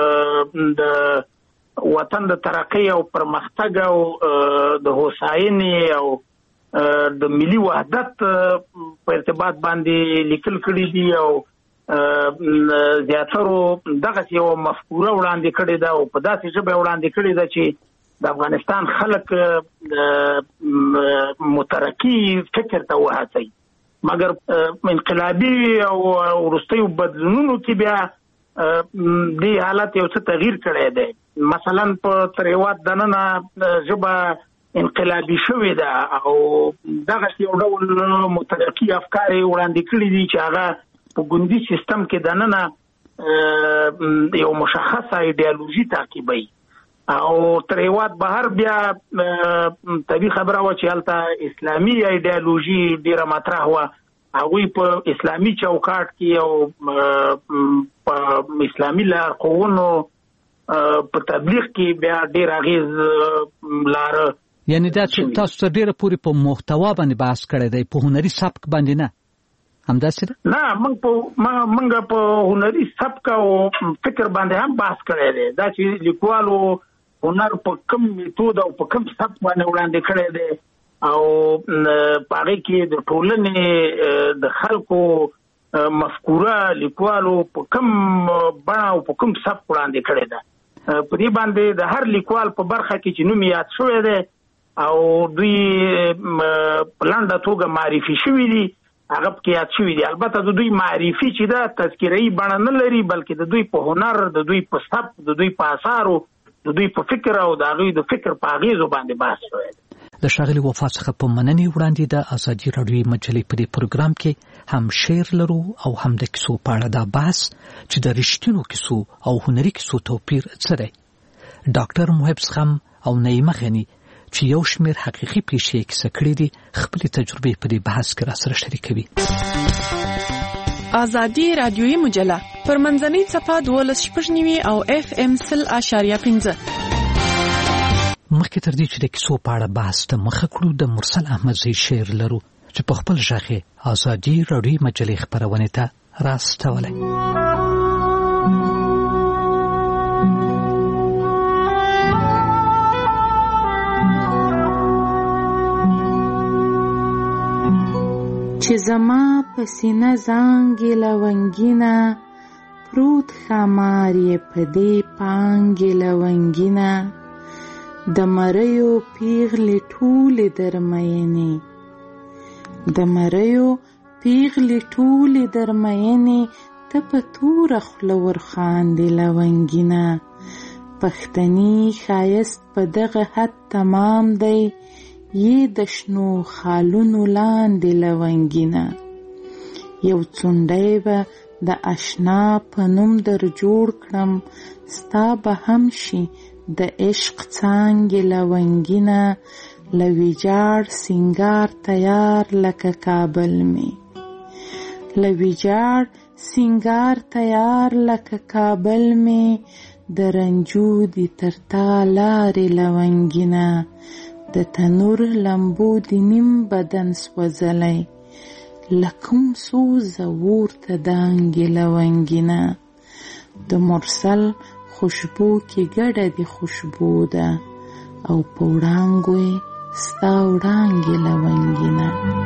د وطن د ترقۍ او پرمختګ او د هوساینې او د ملي وحدت په ارتباط باندې لیکل کړي دي او زیاترو دغه یو مفکوره وړاندې کړې ده او په داسې ژبه وړاندې کړې ده چې د افغانستان خلک مترقي فکر ته وهڅوي، مګر انقلابي او وروستیو بدلونونو کې بیا دې حالت یو څه تغییر کړی دی. مثلا په تریوات دننه ژبه انقلابي شوې ده او دغه یو ډول مترقي افکار وړاندې کړي دي چې هغه په ګوندي سیستم کې دننه یو مشخصه ایډیالوژي تعقیبوي او تریوات بهر بیا طبي خبره و چې هلته اسلامي ایډیالوژي ډیره مطرح وه، هغوی په اسلامي چوکاټ کې او په اسلامي لارښوونو په تبلیغ کې بیا ډیر اغیز لاره. یعنی دا چې تاسو تر ډیره پورې په محتوا باندې بحث کړی دی، په هنري سبک باندې نه؟ همداسې ده؟ نه، موږ په موږ په هنري سبک او فکر باندې هم بحث کړی دی، دا چې لیکوالو هنر په کوم میتود او په کوم سبک باندې وړاندې کړی دی او په هغې کې د ټولنې د خلکو مفکوره لیکوالو په کوم بڼه او په کوم سبک وړاندې کړی ده. په دې باندې د هر لیکوال په برخه کې چې نوم یاد شوی دی او دوی په لنډه توګه معرفي شوي دي هغه پکې یاد شوي دي. البته د دوی معرفي چې ده تذکیره‌ایي بڼه نه لري، بلکې د دوی په هنر، د دوی په سبک، د دوی په اثارو، د دوی په فکر او د هغوی د فکر په اغېزو باندې بحث شوی دی. د ښاغلي وفا څخه په مننې وړاندې د ازادي راډیویي مجلې په دې پروګرام کې هم شعر لرو او هم د کیسو په اړه دا بحث چې د رښتینو کیسو او هنري کیسو توپیر څه دی. ډاکټر محب زغم او نعیمه غني چې یو شمېر حقیقي پیښې یې کیسه کړې دي خپلې تجربې په دې بحث کې راسره شریکوي. ازادي راډیویي مجله پر منځنۍ صفحه دولس شپږ نوي او اف ام سل اشاریه پنځه. مخکې تر دې چې د کیسو په اړه بحث ته مخه کړو، د مرسل احمدزی شعر لرو چې په خپل غږ یې ازادي راډیویي مجلې خپرونې ته راستولی. چې زما په سینه زانګې لونګینه پروت ښامار یې په دې پانګې لونګینه د مریو پیغلې ټولې درمینې د مریو پیغلې ټولې درمینې ته په توره خوله ورخاندې لونګینه پښتني ښایست په دغه حد تمام دی یې د شنو خالونو لاندې لونګینه یو څونډی به د اشنا په نوم در جوړ کړم ستا به هم شي د عشق څانګې لونګینه له ویجاړ سینګار تیار لکه کابل مې له ویجاړ سینګار تیار لکه کابل مې د رنجو دي تر تا لارې لونګینه د تنور لمبو د نیم بدن سوځلی لکم سوزه ورته دانګې لونګینه د مرسل خوشبو کې ګډه د خوشبو ده او په وړانګو یې ستا وړانګې لونګینه.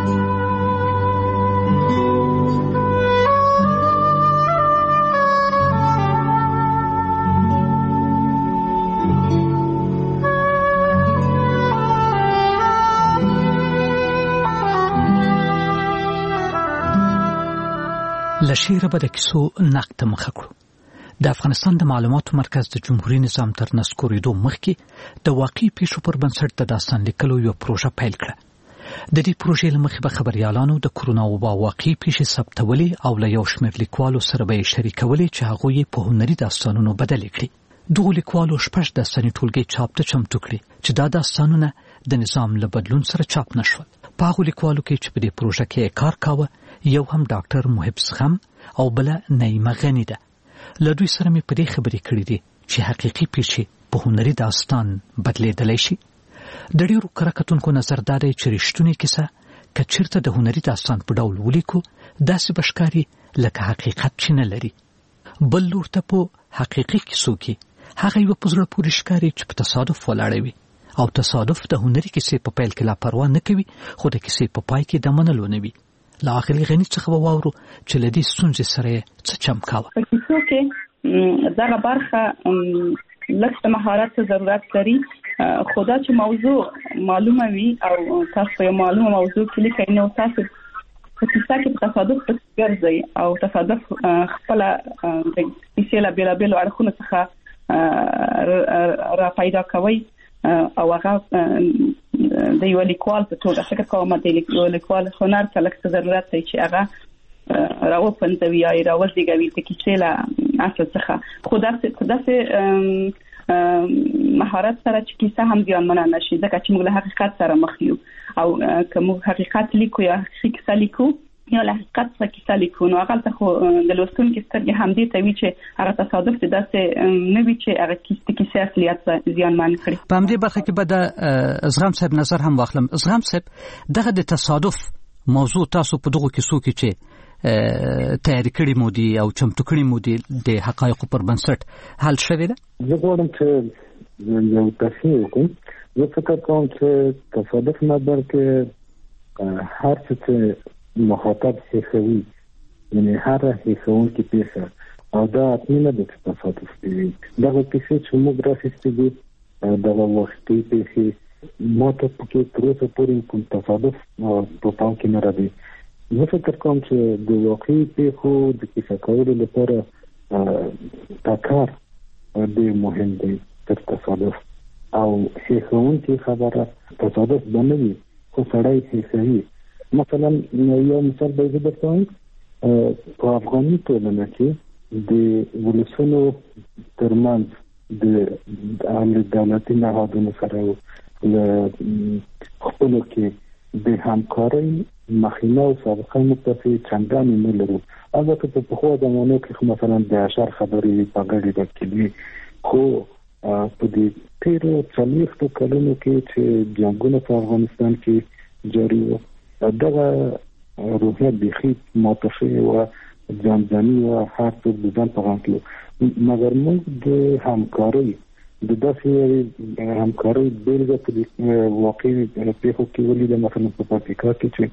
له شعره به د کیسو نقد ته مخه کړو. د افغانستان د معلوماتو مرکز د جمهوریت نظام تر نسکورېدو مخکې د واقعي پیښو پر بنسټ د داستان لیکلو یو پروژه پیل کړه. د دې پروژې له مخې به خبریالانو د کرونا وبا واقعي پیښې ثبتولې او له یو شمېر لیکوالو سره به یې شریکولې چې هغوی یې په هنري داستانونو بدلې کړي. دغو لیکوالو شپږ داستاني ټولګې چاپ ته چمتو کړي چې دا داستانونه د نظام له بدلون سره چاپ نه شول. په هغو لیکوالو کې چې په دې پروژه کې یې کار کاوه یو هم ډاکټر محب زغم او بله نعیمه غني ده. له دوی سره مې په دې خبرې کړې دي چې حقیقي پیښې په هنري داستان بدلېدلی شي. د ډېرو کره کتونکو نظر دا دی چې رښتونې کیسه که چېرته د هنري داستان په ډول ولیکو داسې به ښکاري لکه حقیقت چې نه لري. بل لور ته په حقیقي کیسو کې هغه یوه په زړه پورې ښکاري چې په تصادف ولاړه وي او تصادف د هنري کیسې په پیل کې لا پروا نه کوي خو د کیسې په پای کې د منلو نه وي لا اخلي غني څخه واورو چې لدی ستونزې سره څه چم کاوه. په کیسو کې دغه برخه لکه مهارت ضرورت لري، خدا چې موضوع معلومه وي او تاسو یو معلومه موضوع کې لیکئ نو تاسو په کیسه کې تصادف ګرځي او تصادف خپل د کیسې له بیلابیلو اړخونو څخه را پیدا کوي او هغه د یو لیکوال په توګه فکر کوم د یو لیکوال هنر ته لکه ضرورت دی چې هغه راو پنځوي یا راو دیګوي د کیسې له اصل څخه خدا خدا سه مهارت سره چې کیسه هم ځانمنه نشي ځکه چې موږ له حقیقت سره مخ یو او کوم حقیقت لیکو یا کیسه لیکو یا له حقیقت سره کیسه لیکو نو هغه ته خو د لوستونکو سترګې هم دي ته وی چې هغه تصادف دي داسې نه وی چې هغه کیسه کیسه اصلیت ځانمن کړي. په همدې برخه کې به د ازغام صاحب نظر هم واخلم. ازغام صاحب دغه د تصادف موضوع تاسو په دغه کیسو کې چې تیاری کړی مو دي او چمتو کړی مو دي د حقایقو پر بنسټ حل شوی ده؟ زه غواړم چې یو تفصیل وکړم. زه فکر کوم چې تصادف نه بلکې هر څه چې مخاطب هیڅوي یعنی هر هیڅونکي پیښه او دا نه د تصادف دی. دغه پیښه چې موږ راځي دي دغه وختي پیښه مو ته پکې تر اوسه پورې کوم تصادف په پام کې نه راځي. زه فکر کوم چې د واقعي پیښو د کیسه کولو لپاره دا کار ډېر مهم دی تر تصادف او هیڅونکي خبره تصادف بنوي خو سړی هیڅوي. مثلا یو مثال به زه درته وایم په افغاني ټولنه کې د ولسونو ترمنځ د عامل دولتي نهادونو سره له خپلو کې د همکارۍ مخینه او سابقه متفق چندانې نه لرو. البته په پخوا زمانو کې مثلا د اشر خبرې په ګډه د کلی خو په دې تیرو څلوېښتو کلونو کې چې جنګونه په افغانستان کې جاري وو دغه روحیه بخي ماتفه و ځانځاني و هر څه د ځان په غم کې مګر موږ د همکارۍ د داسې همکارۍ بیلګه په واقعي پیښو کې ولیده. مثلا په افریقا کې چې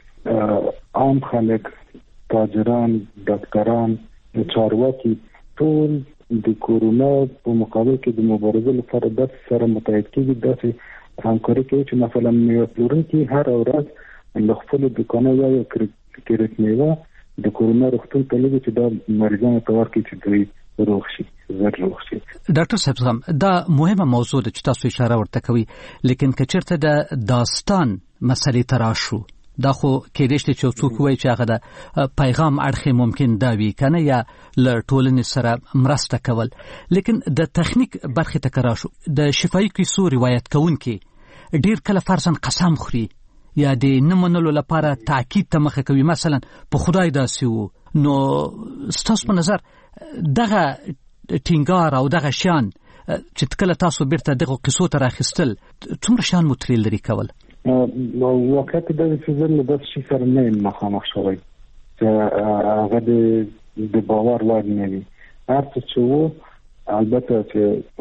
عام خلک تاجران ډاکټران چارواکي ټول د کورونا په مقابل کې د مبارزې لپاره د سره متحد کېږي. داسې همکاري کوي چې مثلا یو پلورونکی هر ورځ له خپل دکانه یا کرت میوه د کورونا روغتون ته لګي چې دا مریضانو ته ورکړي چې دوی روغ شي زر روغ شي. ډاکټر صاحب زغم دا مهمه موضوع ده چې تاسو اشاره ورته کوي، لیکن کچرته د داستان مسلې تراشو دا خو کېدې چې څوک وایي چې هغه د پیغام اړخ ممکن دا وی کنه یا ل ټولنې سره مرسته کول، لیکن د تخنیک برخه تکراشو د شفاهي کیسو روایت کوونکې ډیر کله فرضاً قسم خوري یا د نمونلو لپاره تاکید ته مخه کوي، مثلا په خدای داسې وو. نو ستاسو په نظر دغه ټینګار او دغه شان چې کله تاسو بیرته دغه قصو ته راخستل څومره شان متریل لري کول؟ نو واقعیت دا چې زه له داسې شي سره نه یم مخامخ شوی چې هغه د باور وړ نه وي. هر څه چې وو البته چې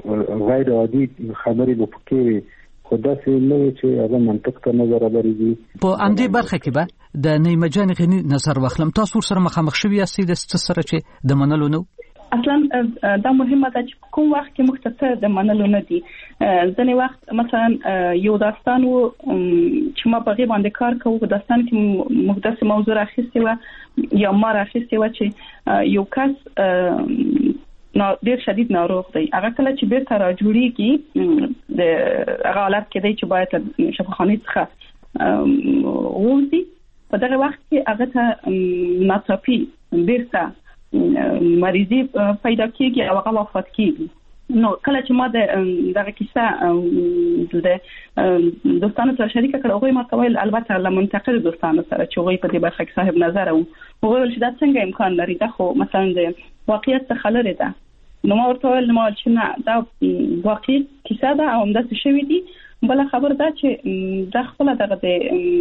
غیر عادي خبرې به پکې وي خو داسې نه وي چې هغه منطق ته نه برابرېږي. په همدې برخه کې به د نیمه جان غني نظر واخلم. تاسو سره مخامخ شوي یاستئ د څه سره چې د منلو نه اصلا دا مهمه ده چې کوم وخت کې مختصر د منلو نه دي. ځنې وخت مثلا یو داستان و چې ما په غي باندې کار کوو، داستان کې مقدس موضوع راخستې و یا ما راخستې و چې یو کس نو ډیر شدید ناروغ دی. هغه کله چې بیرته راجوړیږي د هغه حالت کې دی چې باید شفاخانه څخه ووځي، په دغه وخت کې هغه ته ناڅاپي بیرته مریضي پیدا کیږي او هغه وفات کیږي. نو کله چې ما د دغه کیسه د دوستانو سره شریک کړه، هغه ما کوي البته له منتقد دوستانو سره چې هغه په دې برخه کې صاحب نظر وو، هغه ول چې دا څنګه امکان لري دا خو مثلا د واقعیت څخه لري ده. نو ما ورته ویل نو چې نه دا واقعي کیسه ده او همداسې شوی دي. بل خبر دا چې د خپل دغه د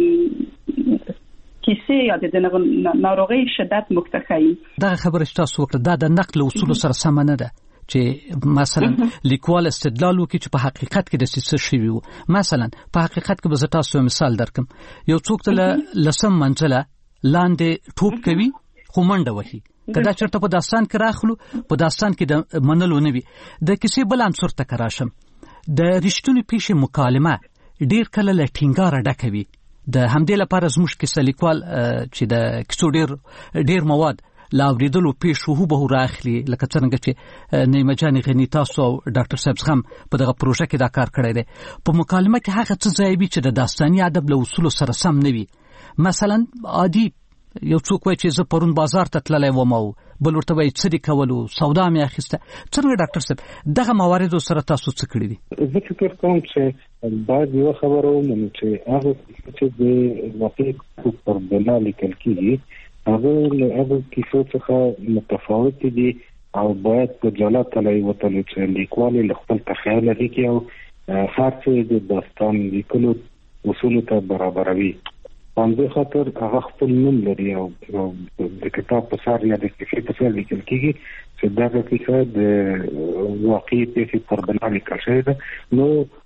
کیسه یا د ناروغي شدت مکتخی دا خبره تاسو وکړه دا د نقل اصول سره سم نه ده چې مثلا لیکوال استدلال وکړي چې په حقیقت کې د څه شی وي. مثلا په حقیقت کې به تاسو مثال درکم، یو څوک ته لسم منزله لاندې ټوپ کوي خو منډه وهي. کدا چرته په داستان کې راخلو په داستان کې د منلو نه وي. د کیسې بل عنصر ته کراشم. د رښتونی پیښې مکالمه ډیر کله له ټینګاره ډکه وي. د همدې لپاره زموږ کیسه لیکوال چې د کیسو ډیر ډیر مواد لا اوریدلو پیښو هو به راخلي، لکه څنګه چې نیمه جان غنی تاسو او ډاکټر صاحب هم په دغه پروژه کې دا کار کړی دی. په مکالمه کې هغه څه ځای وي چې د داستاني ادب له اصولو سره سم نه وي. مثلا عادي یو څوک وایي چې زه پرون بازار ته تللی وم او بل ورته وایي څه دې کولو، سودا مې اخیسته. څنګه ډاکټر صاحب دغه مواردو سره تاسو څه کړي دي؟ زه فکر کوم چې باید یو خبره ومنو چې هغه چې د واقعي پر بنا لیکل کېږي هغه له هغه کیسو څخه متفاوت دي او باید په جلا تلای وتلو چې لیکوال له خپل تخیل لري او هر څه د داستان لیکلو اصولو ته برابروي. باندې خاطر هغه خپل نوم لري او د کتاب په سر یا د کیسې په سر لیکل کېږي چې دا د کیسې د واقعي پیښې پر بنا لیکل شوی ده. نو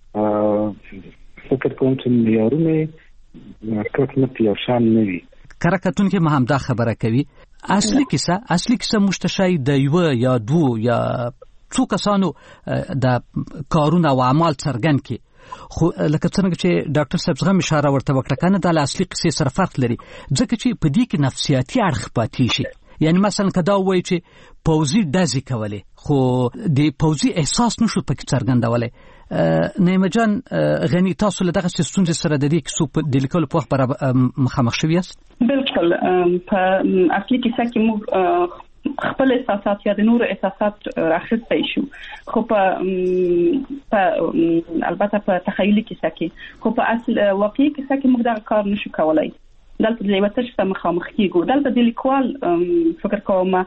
فکر کوم چې معیارونه کټ یو شان نه وي. کره کتونکي ما هم دا خبره کوي اصلي کیسه اصلي کیسه مشتشای د یو یا دو یا څو کسانو د کارونه او اعمال څرګند کی، خو لکه څنګه چې ډاکټر صاحب زغم اشاره ورته وکړه کنه د اصلي قصې سره فرق لري، ځکه چې په دې کې نفسیاتي اړخ پاتې شي. یعنی مثلا کدا وایي چې پوزي دازي کولې خو د پوزي احساس نشو پکې څرګندولې. نیمه جان غنی تاسو له دغه ستونزې سره د دې کیسو د لیکلو په وخت برابر مخامخ شوی یاست؟ بالکل په اصلي کیسه کې موږ خپل احساسات یا د نور احساسات راخسته شو، خو په البته په تخیلي کیسه کې، خو په اصل واقعي کیسه کې موږ دا کار نشو کولای. دلته د یو تشته مخامخ کیږو. دلته د لیکوال فکر کوم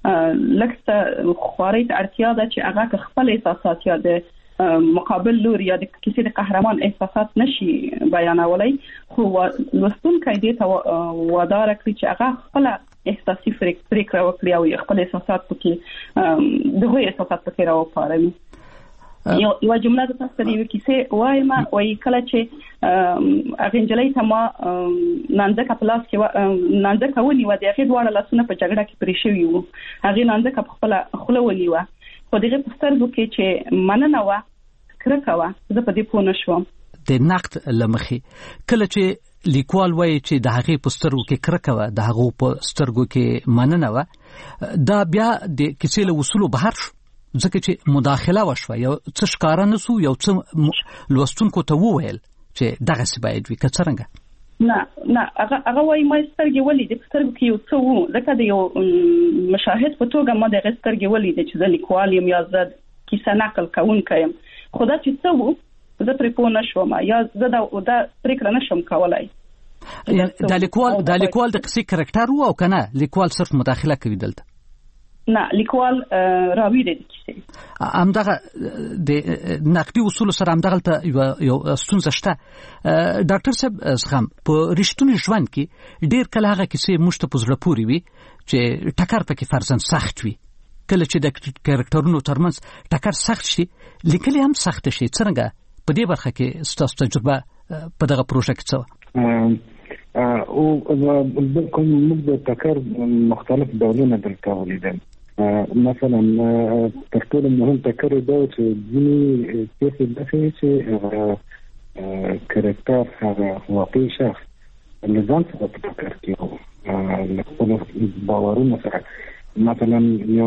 لکه خواري ته اړتیا ده چې هغه خپل احساسات یا د مقابل لور یا د کیسې د قهرمان احساسات نشي بیانولای، خو لوستونکي دې ته وادار کړی چې هغه خپل احساسي پریکړه وکړي او خپل احساسات پکې دغه احساسات پکې راوپاروي. یو یو جمله د تاسو د کیسې وایم وایي کله چې اغنجلې ته ما نانځکه پلاس کې نانځکه ونی و د هغې دواړه لاسونه په جګړه کې پرې شوي وو، هغې نانځکه په خپله خوله ونیوه، خو دغه په سترګو کې چې مننه وه کرکه وه، زه په دې پوه نه شوم. د نقد له مخې کله چې لیکوال وایي چې د هغې په سترګو کې کرکه وه، د هغو په سترګو کې مننه وه، دا بیا د کیسې له اصولو بهر شو، ځکه چې مداخله وشوه، یو څه ښکاره نه سو، یو څه لوستونکو ته وویل چې دغسې باید وي. که څرنګه نه نه هغه هغه وایي ما سترګې ولیدې، په سترګو کې یو څه وو، ځکه د یو مشاهد په توګه ما د هغې سترګې ولیدې چې زه لیکوال یم یا زه کیسه نقل کوونکی یم، خو دا چې څه وو زه پرې پوه نه شوم یا زه دا پرېکړه نه شم کولی. دا لیکوال دا لیکوال د قصې کرکټر وو او که نه لیکوال صرف مداخله کوي دلته؟ نه لیکوال راوي دی د کیسې. همدغه د نقدي اصولو سره همدغلته یو ستونزه شته. ډاکټر صاحب زغم په رښتوني ژوند کې ډېر کله هغه کیسې موږ ته په زړه پورې وي چې ټکر پکې فرضاً سخت وي. کله چې د کرکټرونو ترمنځ ټکر سخت شي لیکل هم سخت شي. څنګه په دې برخه کې ستاسو تجربه په دغه پروژه کې څه او بالکل موږ د ټکر مختلف ډولونه دلته ولیدل. مثلا تر ټولو مهم ټکر دا چې ځینې پیښې داسې چې کرکټر هغه واقعي شخص له ځان سره په ټکر کې وو له خپلو باورونو سره. مثلا یو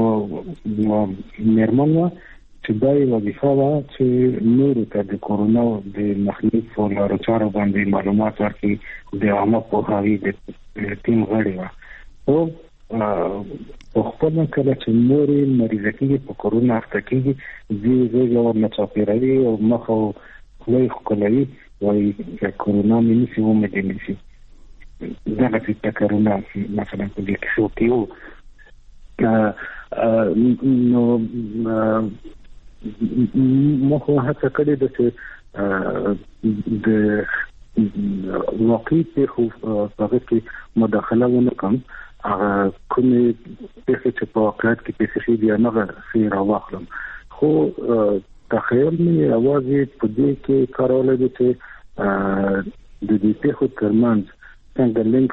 میرمن وه چې دا یې وظیفه وه چې نورو ته د کورونا د مخنیوي په لارو چارو باندې معلومات ورکړي، د عامه پوهاوي د ټیم غړې وه. خو په خپله کله چې نور یې مریضه کېږي، په کورونا اخته کېږي، ځي غېږه ورنه چاپېروي او مخ او خوله یې ښکلوي، وایي چې کورونا مې نیسي ومې دې نیسي. دغسې ټکرونه مثلا په دې کیسو کې وو. نو ما خو هڅه کړې ده چې د واقعي پیښو په هغه کې مداخله ونه کړم، هغه کومې پیښې چې په واقعیت کې پیښې شوي دي هغه ښې راواخلم. خو تخیل مې یوازې په دې کې کارولی دی چې د دې پیښو ترمنځ څنګه لینک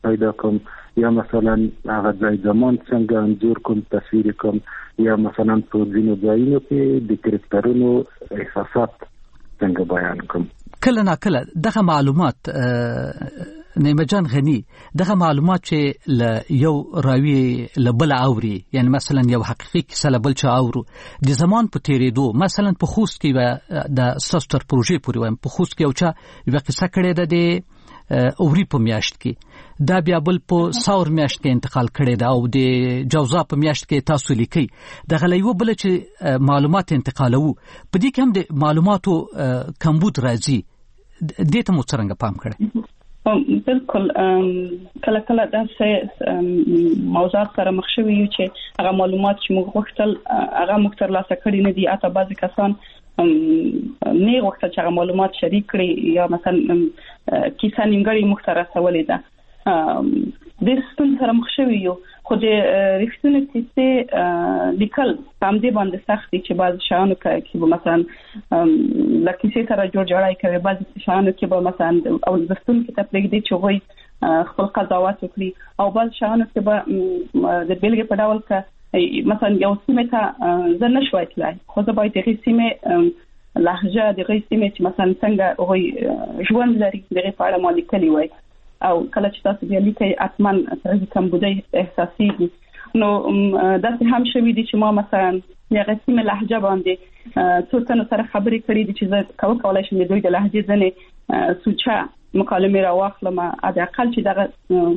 پیدا کوم یا مثلا هغه ځای زمان څنګه انځور کوم تصویر کوم یا مثلا په ځینو ځایونو کې د کرکټرونو احساسات څنګه بیان کوم. کله نا کله دغه معلومات نیمه جان غنی دغه معلومات چې ل یو راوی لبل اوري یعنی مثلا یو حقیقي کیسه لبل چا اورو د زمان په تیریدو مثلا په خوست کې د سستر پروژې پورې وایم په خوست کې یو چا یو کیسه کړې ده د اوري په میاشت کې دا بیا بل په ساور میاشت کې انتقال کړي دا او د جوزا په میاشت کې تاسو لیکي دغه یو بل چې معلومات انتقالو په دې کې هم د معلوماتو کمبود راځي دې ته مو څنګه پام کړی؟ بالکل کله کله داسې موضوعات سره مخ شوي یو چې هغه معلومات چې موږ غوښتل هغه موږ ترلاسه کړي نه دي اته بعضې کسان نه غوښتل چې هغه معلومات شریک کړي یا مثلا کیسه نیمګړې موږ ته رسولې ده د ستونزې سره مخ شوي یو خو د رښتونې کیسې لیکل په همدې باندې سخت دي چې بعضې شیانو کې به مثلا له کیسې سره جوړ جاړی کوي بعضې شیانو کې به مثلا او لوستونکي ته پرېږدي چې هغوی خپل قضاوت وکړي او بعضې شیانو کې به د بیلګې په ډول که مثلا یو سیمې ته زه نه شوی تلای خو زه باید هغې سیمې لهجه د هغې سیمې چې مثلا څنګه هغوی ژوند لري د هغې په اړه ما لیکلي وای او کله چې تاسو بیا لیکئ حتما ترې کمبودی احساسېږي نو داسې هم شوي دي چې ما مثلا د هغې سیمې لهجه باندې څو تنو سره خبرې کړي دي چې زه کولی شم د دوی د لهجې ځینې سوچه مکالمې راواخلم حد اقل چې دغه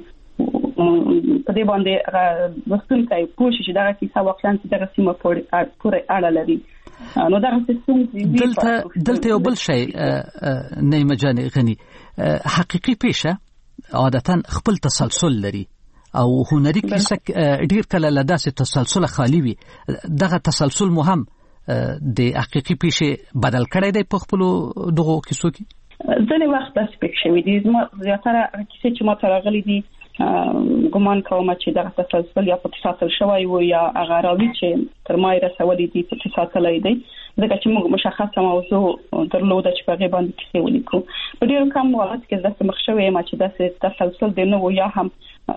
په دې باندې لوستونکی پوه شي چې دغه کیسه واقعا دغه سیمه پورې اړه لري. نو دغه ستونزې دلته دلته یو بل شی نیمه جان غنی حقیقي پیشه عادتاً خپل تسلسل لري او هنري کیسه ډیر کله له داسې تسلسل خالی وي دغه تسلسل مهم د حقیقي پیښې بدل کړی دی په خپل دغه کیسو کې ځینې وخت داسې پېښ شوي دي زما زیاتره کیسې چې ما ته راغلي دي ګمان کوم چې دغه تسلسل یا په تسلسل شوی و یا هغه راوي چې تر ما یې رسولی دي په تسلسلی دی ځکه چې موږ مشخصه موضوع درلوده چې په هغې باندې کیسې ولیکو په ډېرو کم وخت کې داسې مخ شوی یم چې داسې تسلسل دی نه و یا هم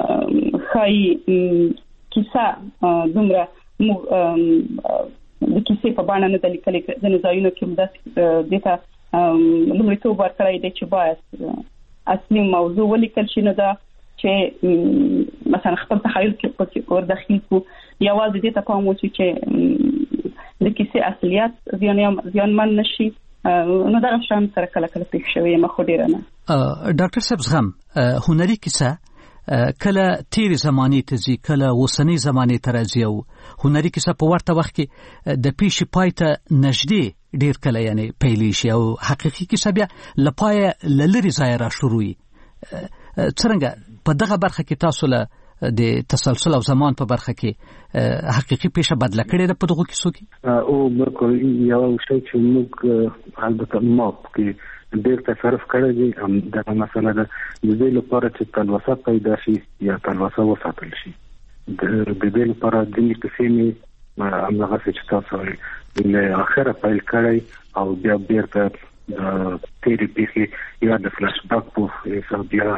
ښایي کیسه دومره موږ د کیسې په بڼه نه ده لیکلې ځینو ځایونو کې داسې دې ته لومړیتوب ورکړی دی چې باید اصلي موضوع ولیکل شي نه ده چې مثلا خپل تخیل کې ور داخل کو یوازې دې ته پام وشي چې د کیسې اصلیت زیان زیانمن نشي نو دا شان سره کله کله پېښ شوی مخ ډیر نه. ډاکټر صاحب زغم هنري کیسه کله تیر زمانه ته ځي کله وسنی زمانه ته راځي او هنري کیسه په ورته وخت کې د پیښې پای ته نږدې ډیر کله یعنی پیلې شي او حقیقي کیسه بیا لپاره لری ځای را شروعي څنګه په دغه برخه کې تاسو له د تسلسل او زمان په برخه کې حقیقي پیښه بدله کړې ده په دغه کیسو کې او بالکل یو شی چې موږ البته ما کې ډېر تصرف کړی دی هم دا مسله ده د دې لپاره چې تلوسه پیدا شي یا تلوسه وساتل شي د دې لپاره د دې کیسې نه هغه چې تاسو له اخره پیل کړی او بیا بیرته د تیری پیښې یا د فلاش بیک په حساب بیا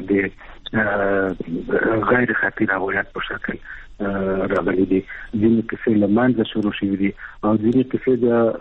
د غیر خطي روایت په شکل راغلي دي ځینې کیسې له منځه شروع شوي دي او ځینې کیسې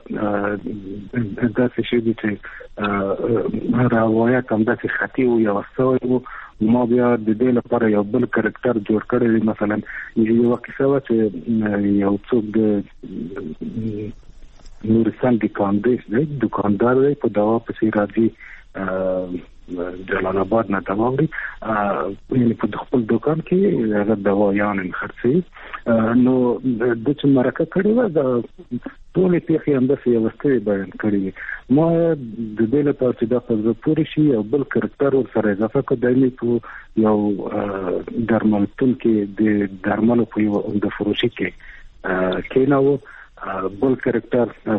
د داسې شوي دي چې روایت همداسې خطي و یا وسوی و ما بیا د دې لپاره یو بل کرکټر جوړ کړی دی مثلا یو کیسه وه چې یو څوک د نورستان دکاندار دی دکاندار دی په دوا پسې راځي جلال آباد نه دوا وړي یعنی په خپل دکان کې هغه دوايان خرڅي نو د چې مرکه کړې وه د ټولې پیښې همداسې یوستې بیان کړې ما د دې لپاره چې دا په زړه پورې شي یو بل کرکټر ورسره اضافه کړ دایمي په یو درملتون کې د درملو په یو عمده فروشي کې کېناوه بل کرکټر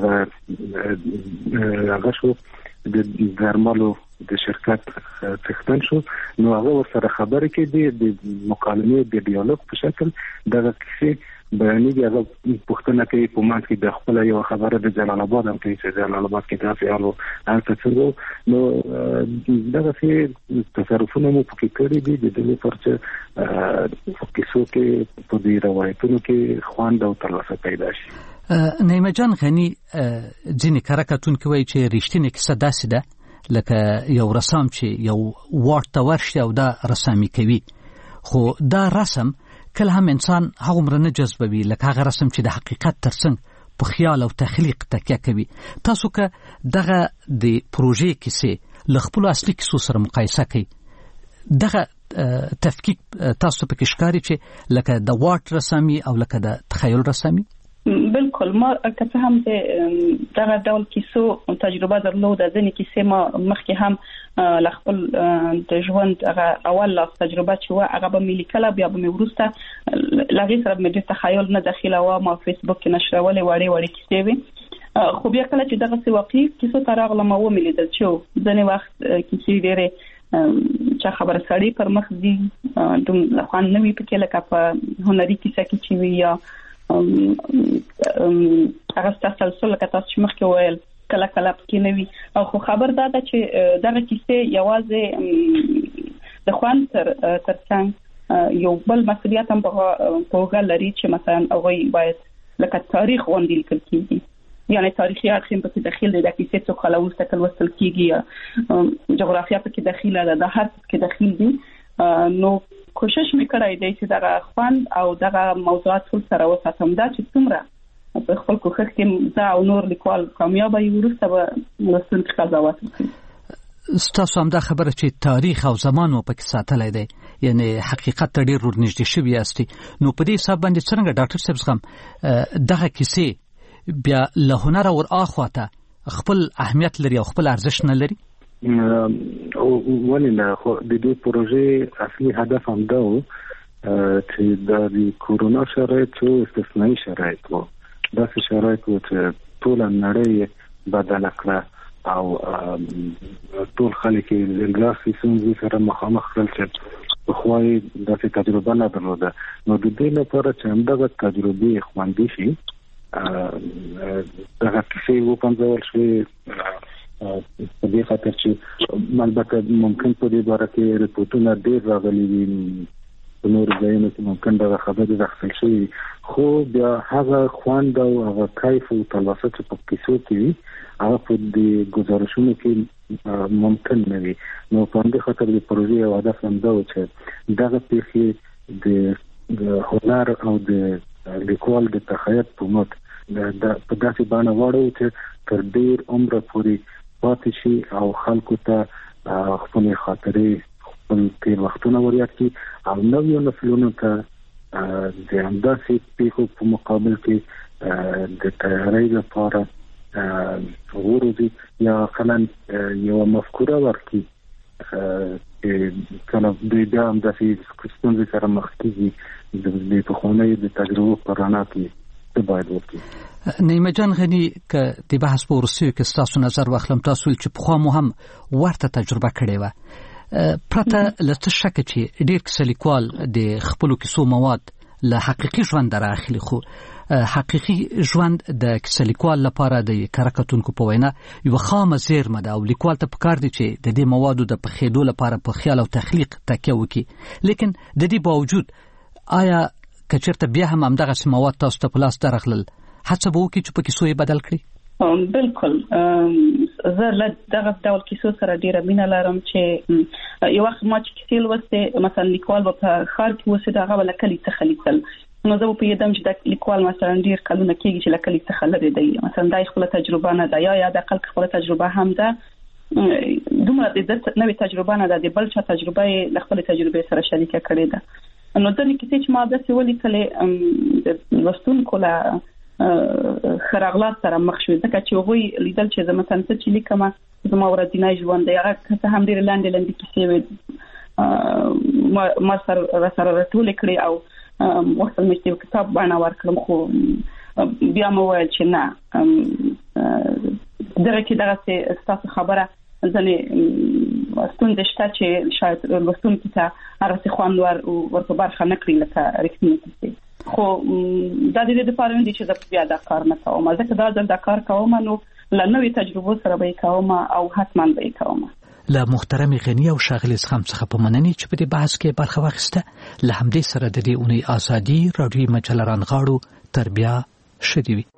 هغه شو د درملو د شرکت څښتن شو نو هغه ورسره خبرې کې دي د مکالمې د ډیالوګ په شکل دغه کیسې بیانېږي هغه پوښتنه کوي په ما کې د خپل یو خبره د جلال آباد هم کوي چې جلال آباد کې تاسو یالو هلته څنګه نو دغه څه تصرفونه مو پکې کړی دي د دې لپاره چې کیسو کې په دې روایتونو کې خوند او تلوسه پیدا شي. نعیمه جان غنی ځینې کره کتونکي وایي چې رښتینې کیسه داسې ده لکه یو رسام چې یو واټ ته ورشي او دا رسامي کوي، خو دا رسم کله هم انسان هغومره نه جذبوي لکه هغه رسم چې د حقیقت ترڅنګ په خیال او تخلیق تکیه کوي. تاسو که دغه د پروژې کیسې له خپلو اصلي کیسو سره مقایسه کوي، دغه تفکیک تاسو پکې ښکاري چې لکه د واټ رسامي او لکه د تخیل رسامي؟ بالکل، ما که څه هم دغه ډول کیسو تجربه درلوده. ځینې کیسې ما مخکې هم له خپل د ژوند هغه اول لاس تجربه چې وه هغه به مې لیکله، بیا به مې وروسته له هغې سره مې ډېر تخیل نه داخله وه. ما فیسبوک کې نشرولې وړې وړې کیسې وې، خو بیا کله چې دغسې واقعي کیسو ته راغلم او ومې لیدل چې ځینې وخت کیسې ډېرې چا خبره سړی پر مخ ځي، دومره خوند نه وي پکې لکه په هنري کیسه کې چې وي، یا هغه تسلسل لکه تاسو چې مخکې وویل کله کله پکې نه وي. خو خبر دا ده چې دغه کیسې یوازې د خوند ترڅنګ یو بل مسؤلیت هم په هغه لري چې مثلا هغوی باید لکه تاریخ غوندې لیکل کېږي، یعنې تاریخي اړخ هم پکې دخیل دی. د کیسې څو کاله وروسته که لوستل کېږي، یا جغرافیه پکې دخیله ده، دا هر څه پکې دخیل دي. نو کوشش مې کړی دی چې دغه خوند او دغه موضوعات ټول سره وساتم. دا چې څومره په خپل کوښښ کې زه او نور لیکوال کامیابه یو، وروسته به لوستونکي قضاوت وکړي. ستاسو همدا خبره چې تاریخ او زمان مو پکې ساتلی دی، یعنې حقیقت ته ډېر ورنږدې شوي یاستئ، نو په دې حساب باندې څرنګه ډاکټر صاحب زغم دغه کیسې بیا له هنره ور اخوا ته خپل اهمیت لري او خپل ارزښت نه لري؟ ولې نه، خو د دې پروژې اصلي هدف هم دا و چې د کورونا شرایط و استثنایي شرایط و، داسې شرایط و چې ټوله نړۍ بدله کړه او ټول خلک یې له داسې ستونزې سره مخامخ کړل چې پخوا یې داسې تجربه نه درلوده. نو د دې لپاره چې همدغه تجربې خوندي شي، دغه کیسې وپنځول شوې په دې خاطر چې البته ممکن په دې باره کې رپورټونه ډېر راغلي وي، په نورو ځایونو کې ممکن دغه خبرې راخیستل شوي، خو بیا هغه خوند او هغه کیف او تلوسه چې په کیسو کې وي هغه په دې ګزارشونو کې ممکن نه وي. نو په همدې خاطر د پروژې یو هدف هم دا و چې دغه پېښې د هنر او د لیکوال د تخیل په مټ په داسې بڼه واړو چې تر ډېر عمره پورې پاتې شي او خلکو ته خپلې خاطرې خپل تېر وختونه ور یاد کړي او نویو نسلونو ته د همداسې پېښو په مقابل کې د تیارۍ لپاره وروزي یا کله یوه مفکوره ورکړي چې کله دوی بیا همداسې ستونزې سره مخ کېږي د پخوانیو د تجربو په رڼا کې څه باید وکړي. نعیمه جان غنی، که د بحث په وروستیو کې ستاسو نظر واخلم، تاسو ویل چې پخوا مو هم ورته تجربه کړې وه، پرته له څه شکه چې ډېر کیسه لیکوال د خپلو کیسو مواد له حقیقي ژونده رااخلي، خو حقیقي ژوند د کیسه لیکوال لپاره د کره کتونکو په وینا یوه خامه زیرمه ده او لیکوال ته پکار دی چې د دې موادو د پخېدو لپاره په خیال او تخلیق تکیه وکړي. لیکن د دې باوجود آیا که چېرته بیا هم همدغسې مواد تاسو ته په لاس درغلل، هڅه به وکړي چې په کیسو یې بدل کړي؟ بالکل، زه له دغه ډول کیسو سره ډېره مینه لرم چې یو وخت ما چې کیسې لوستې، مثلا لیکوال به په ښار کې اوسېده، هغه به له کلي څخه لیکل، نو زه به پوهېدم چې دا لیکوال مثلا ډېر کلونه کېږي چې له کلي څخه لرې دی، مثلا دا یې خپله تجربه نه ده، یا یا د اقل خپله تجربه هم ده، دومره د ده نوې تجربه نه ده، د بل چا تجربه یې له خپلې تجربې سره شریکه کړې ده. نو ځینې کیسې چې ما داسې ولیکلې د لوستونکو له ښه راغلاست سره مخ شوې، ځکه چې هغوی لیدل چې زه مثلا څه چې لیکم زما ورځنی ژوند دی، هغه که څه هم ډېرې لنډې لنډې کیسې وې ما سره راسره راټولې کړې او غوښتل مې چې یو کتاب بڼه ورکړم، خو بیا مې وویل چې نه، دغه کې دغسې ستاسو خبره ځینې ستونزې شته چې شاید لوستونکي ته هغسې خوند ور په برخه نه کړي لکه رښتینې کیسې. خو د دې لپاره نه دي چې زه بیا دا کار نه کوم ځکه دا ځل دا کار کوم نو له نوې تجربو سره به کوم او حتما به کوم. له محترم غنی او شاغلی څخه څخه په مننې چې په دې بحث کې برخه واخیسته. له همدې سره د دې اونۍ ازادي رادیوي مجله رانغاړو تربیه شدي وي.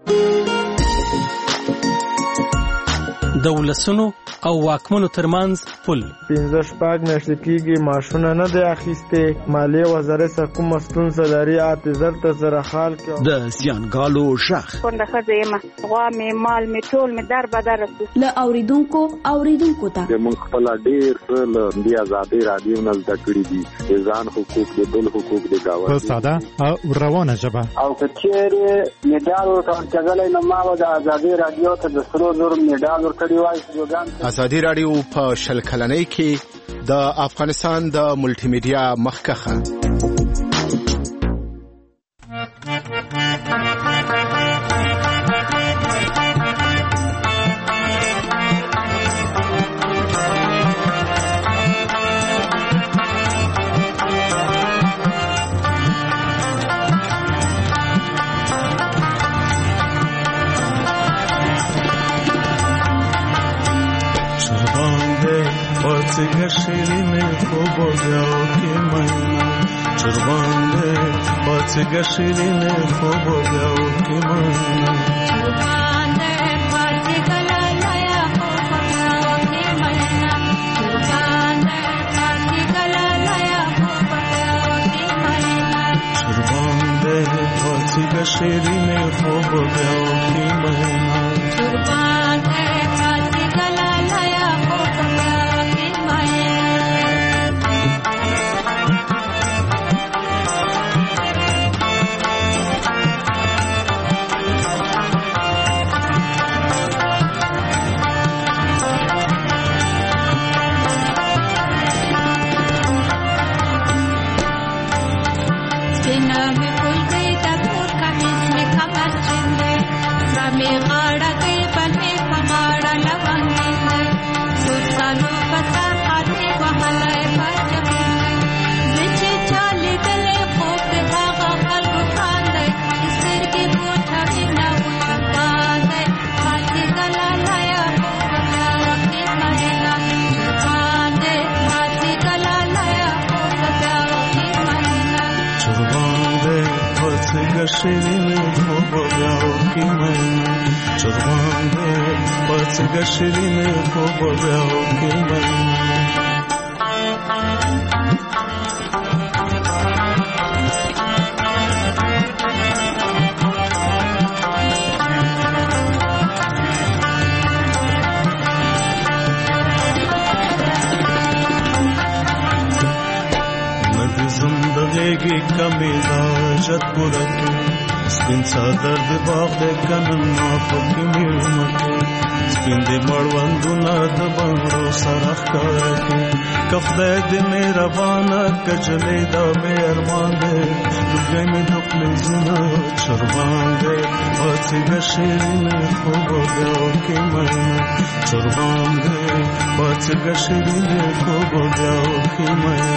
د ولسونو او واکمنو ترمنځ پل پنځه شپږ میاشتې کېږي معاشونه نه دی اخیستې. مالیې وزارت څخه کومه ستونزه لري اته زر ته زره حال کې د زیانګالو ژغ کونډه ښځه یم غوا مې مال مې ټول مې در بدر له اوریدونکو اوریدونکو ته موږ خپل ډېر څه له دې ازادي رادیو نه زده کړي دي ځان حقوق د بل حقوق د گاوند په ساده او روانه ژبه او کچېره میډال ورکړل نو ما د ازادي رادیو ته د سرو زر میډال ورکړی وای. ازادي رادیو په شل کلنۍ کې د افغانستان د ملټي میډیا مخکخه پاتگه شیرین خوب و بیاو که من چربانده پاتگه شیرین خوب و بیاو که من چربانده پاتگه لالایا خوب و بیاو که من چربانده پاتگه لالایا خوب و بیاو که من چربانده پاتگه شیرین خوب و بیاو که من چربانده پاتگه لالایا خوب و بیاو شیرین خوب و بیاو که من چربانده پاتگه شیرین خوب و بیاو که من ندی زندگی کی کمی داجت پورت سپین صدر دی باغ دی کنن ما پکی میرمکی سپین دی مروندونا دی بنگرو سرخ کارکی کفده دی میروانا کجلی دا بیرمان دی لگی می دقلی زنا چربان دی باتی گشیرین خوب بیاو که من چربان دی باتی گشیرین خوب بیاو که من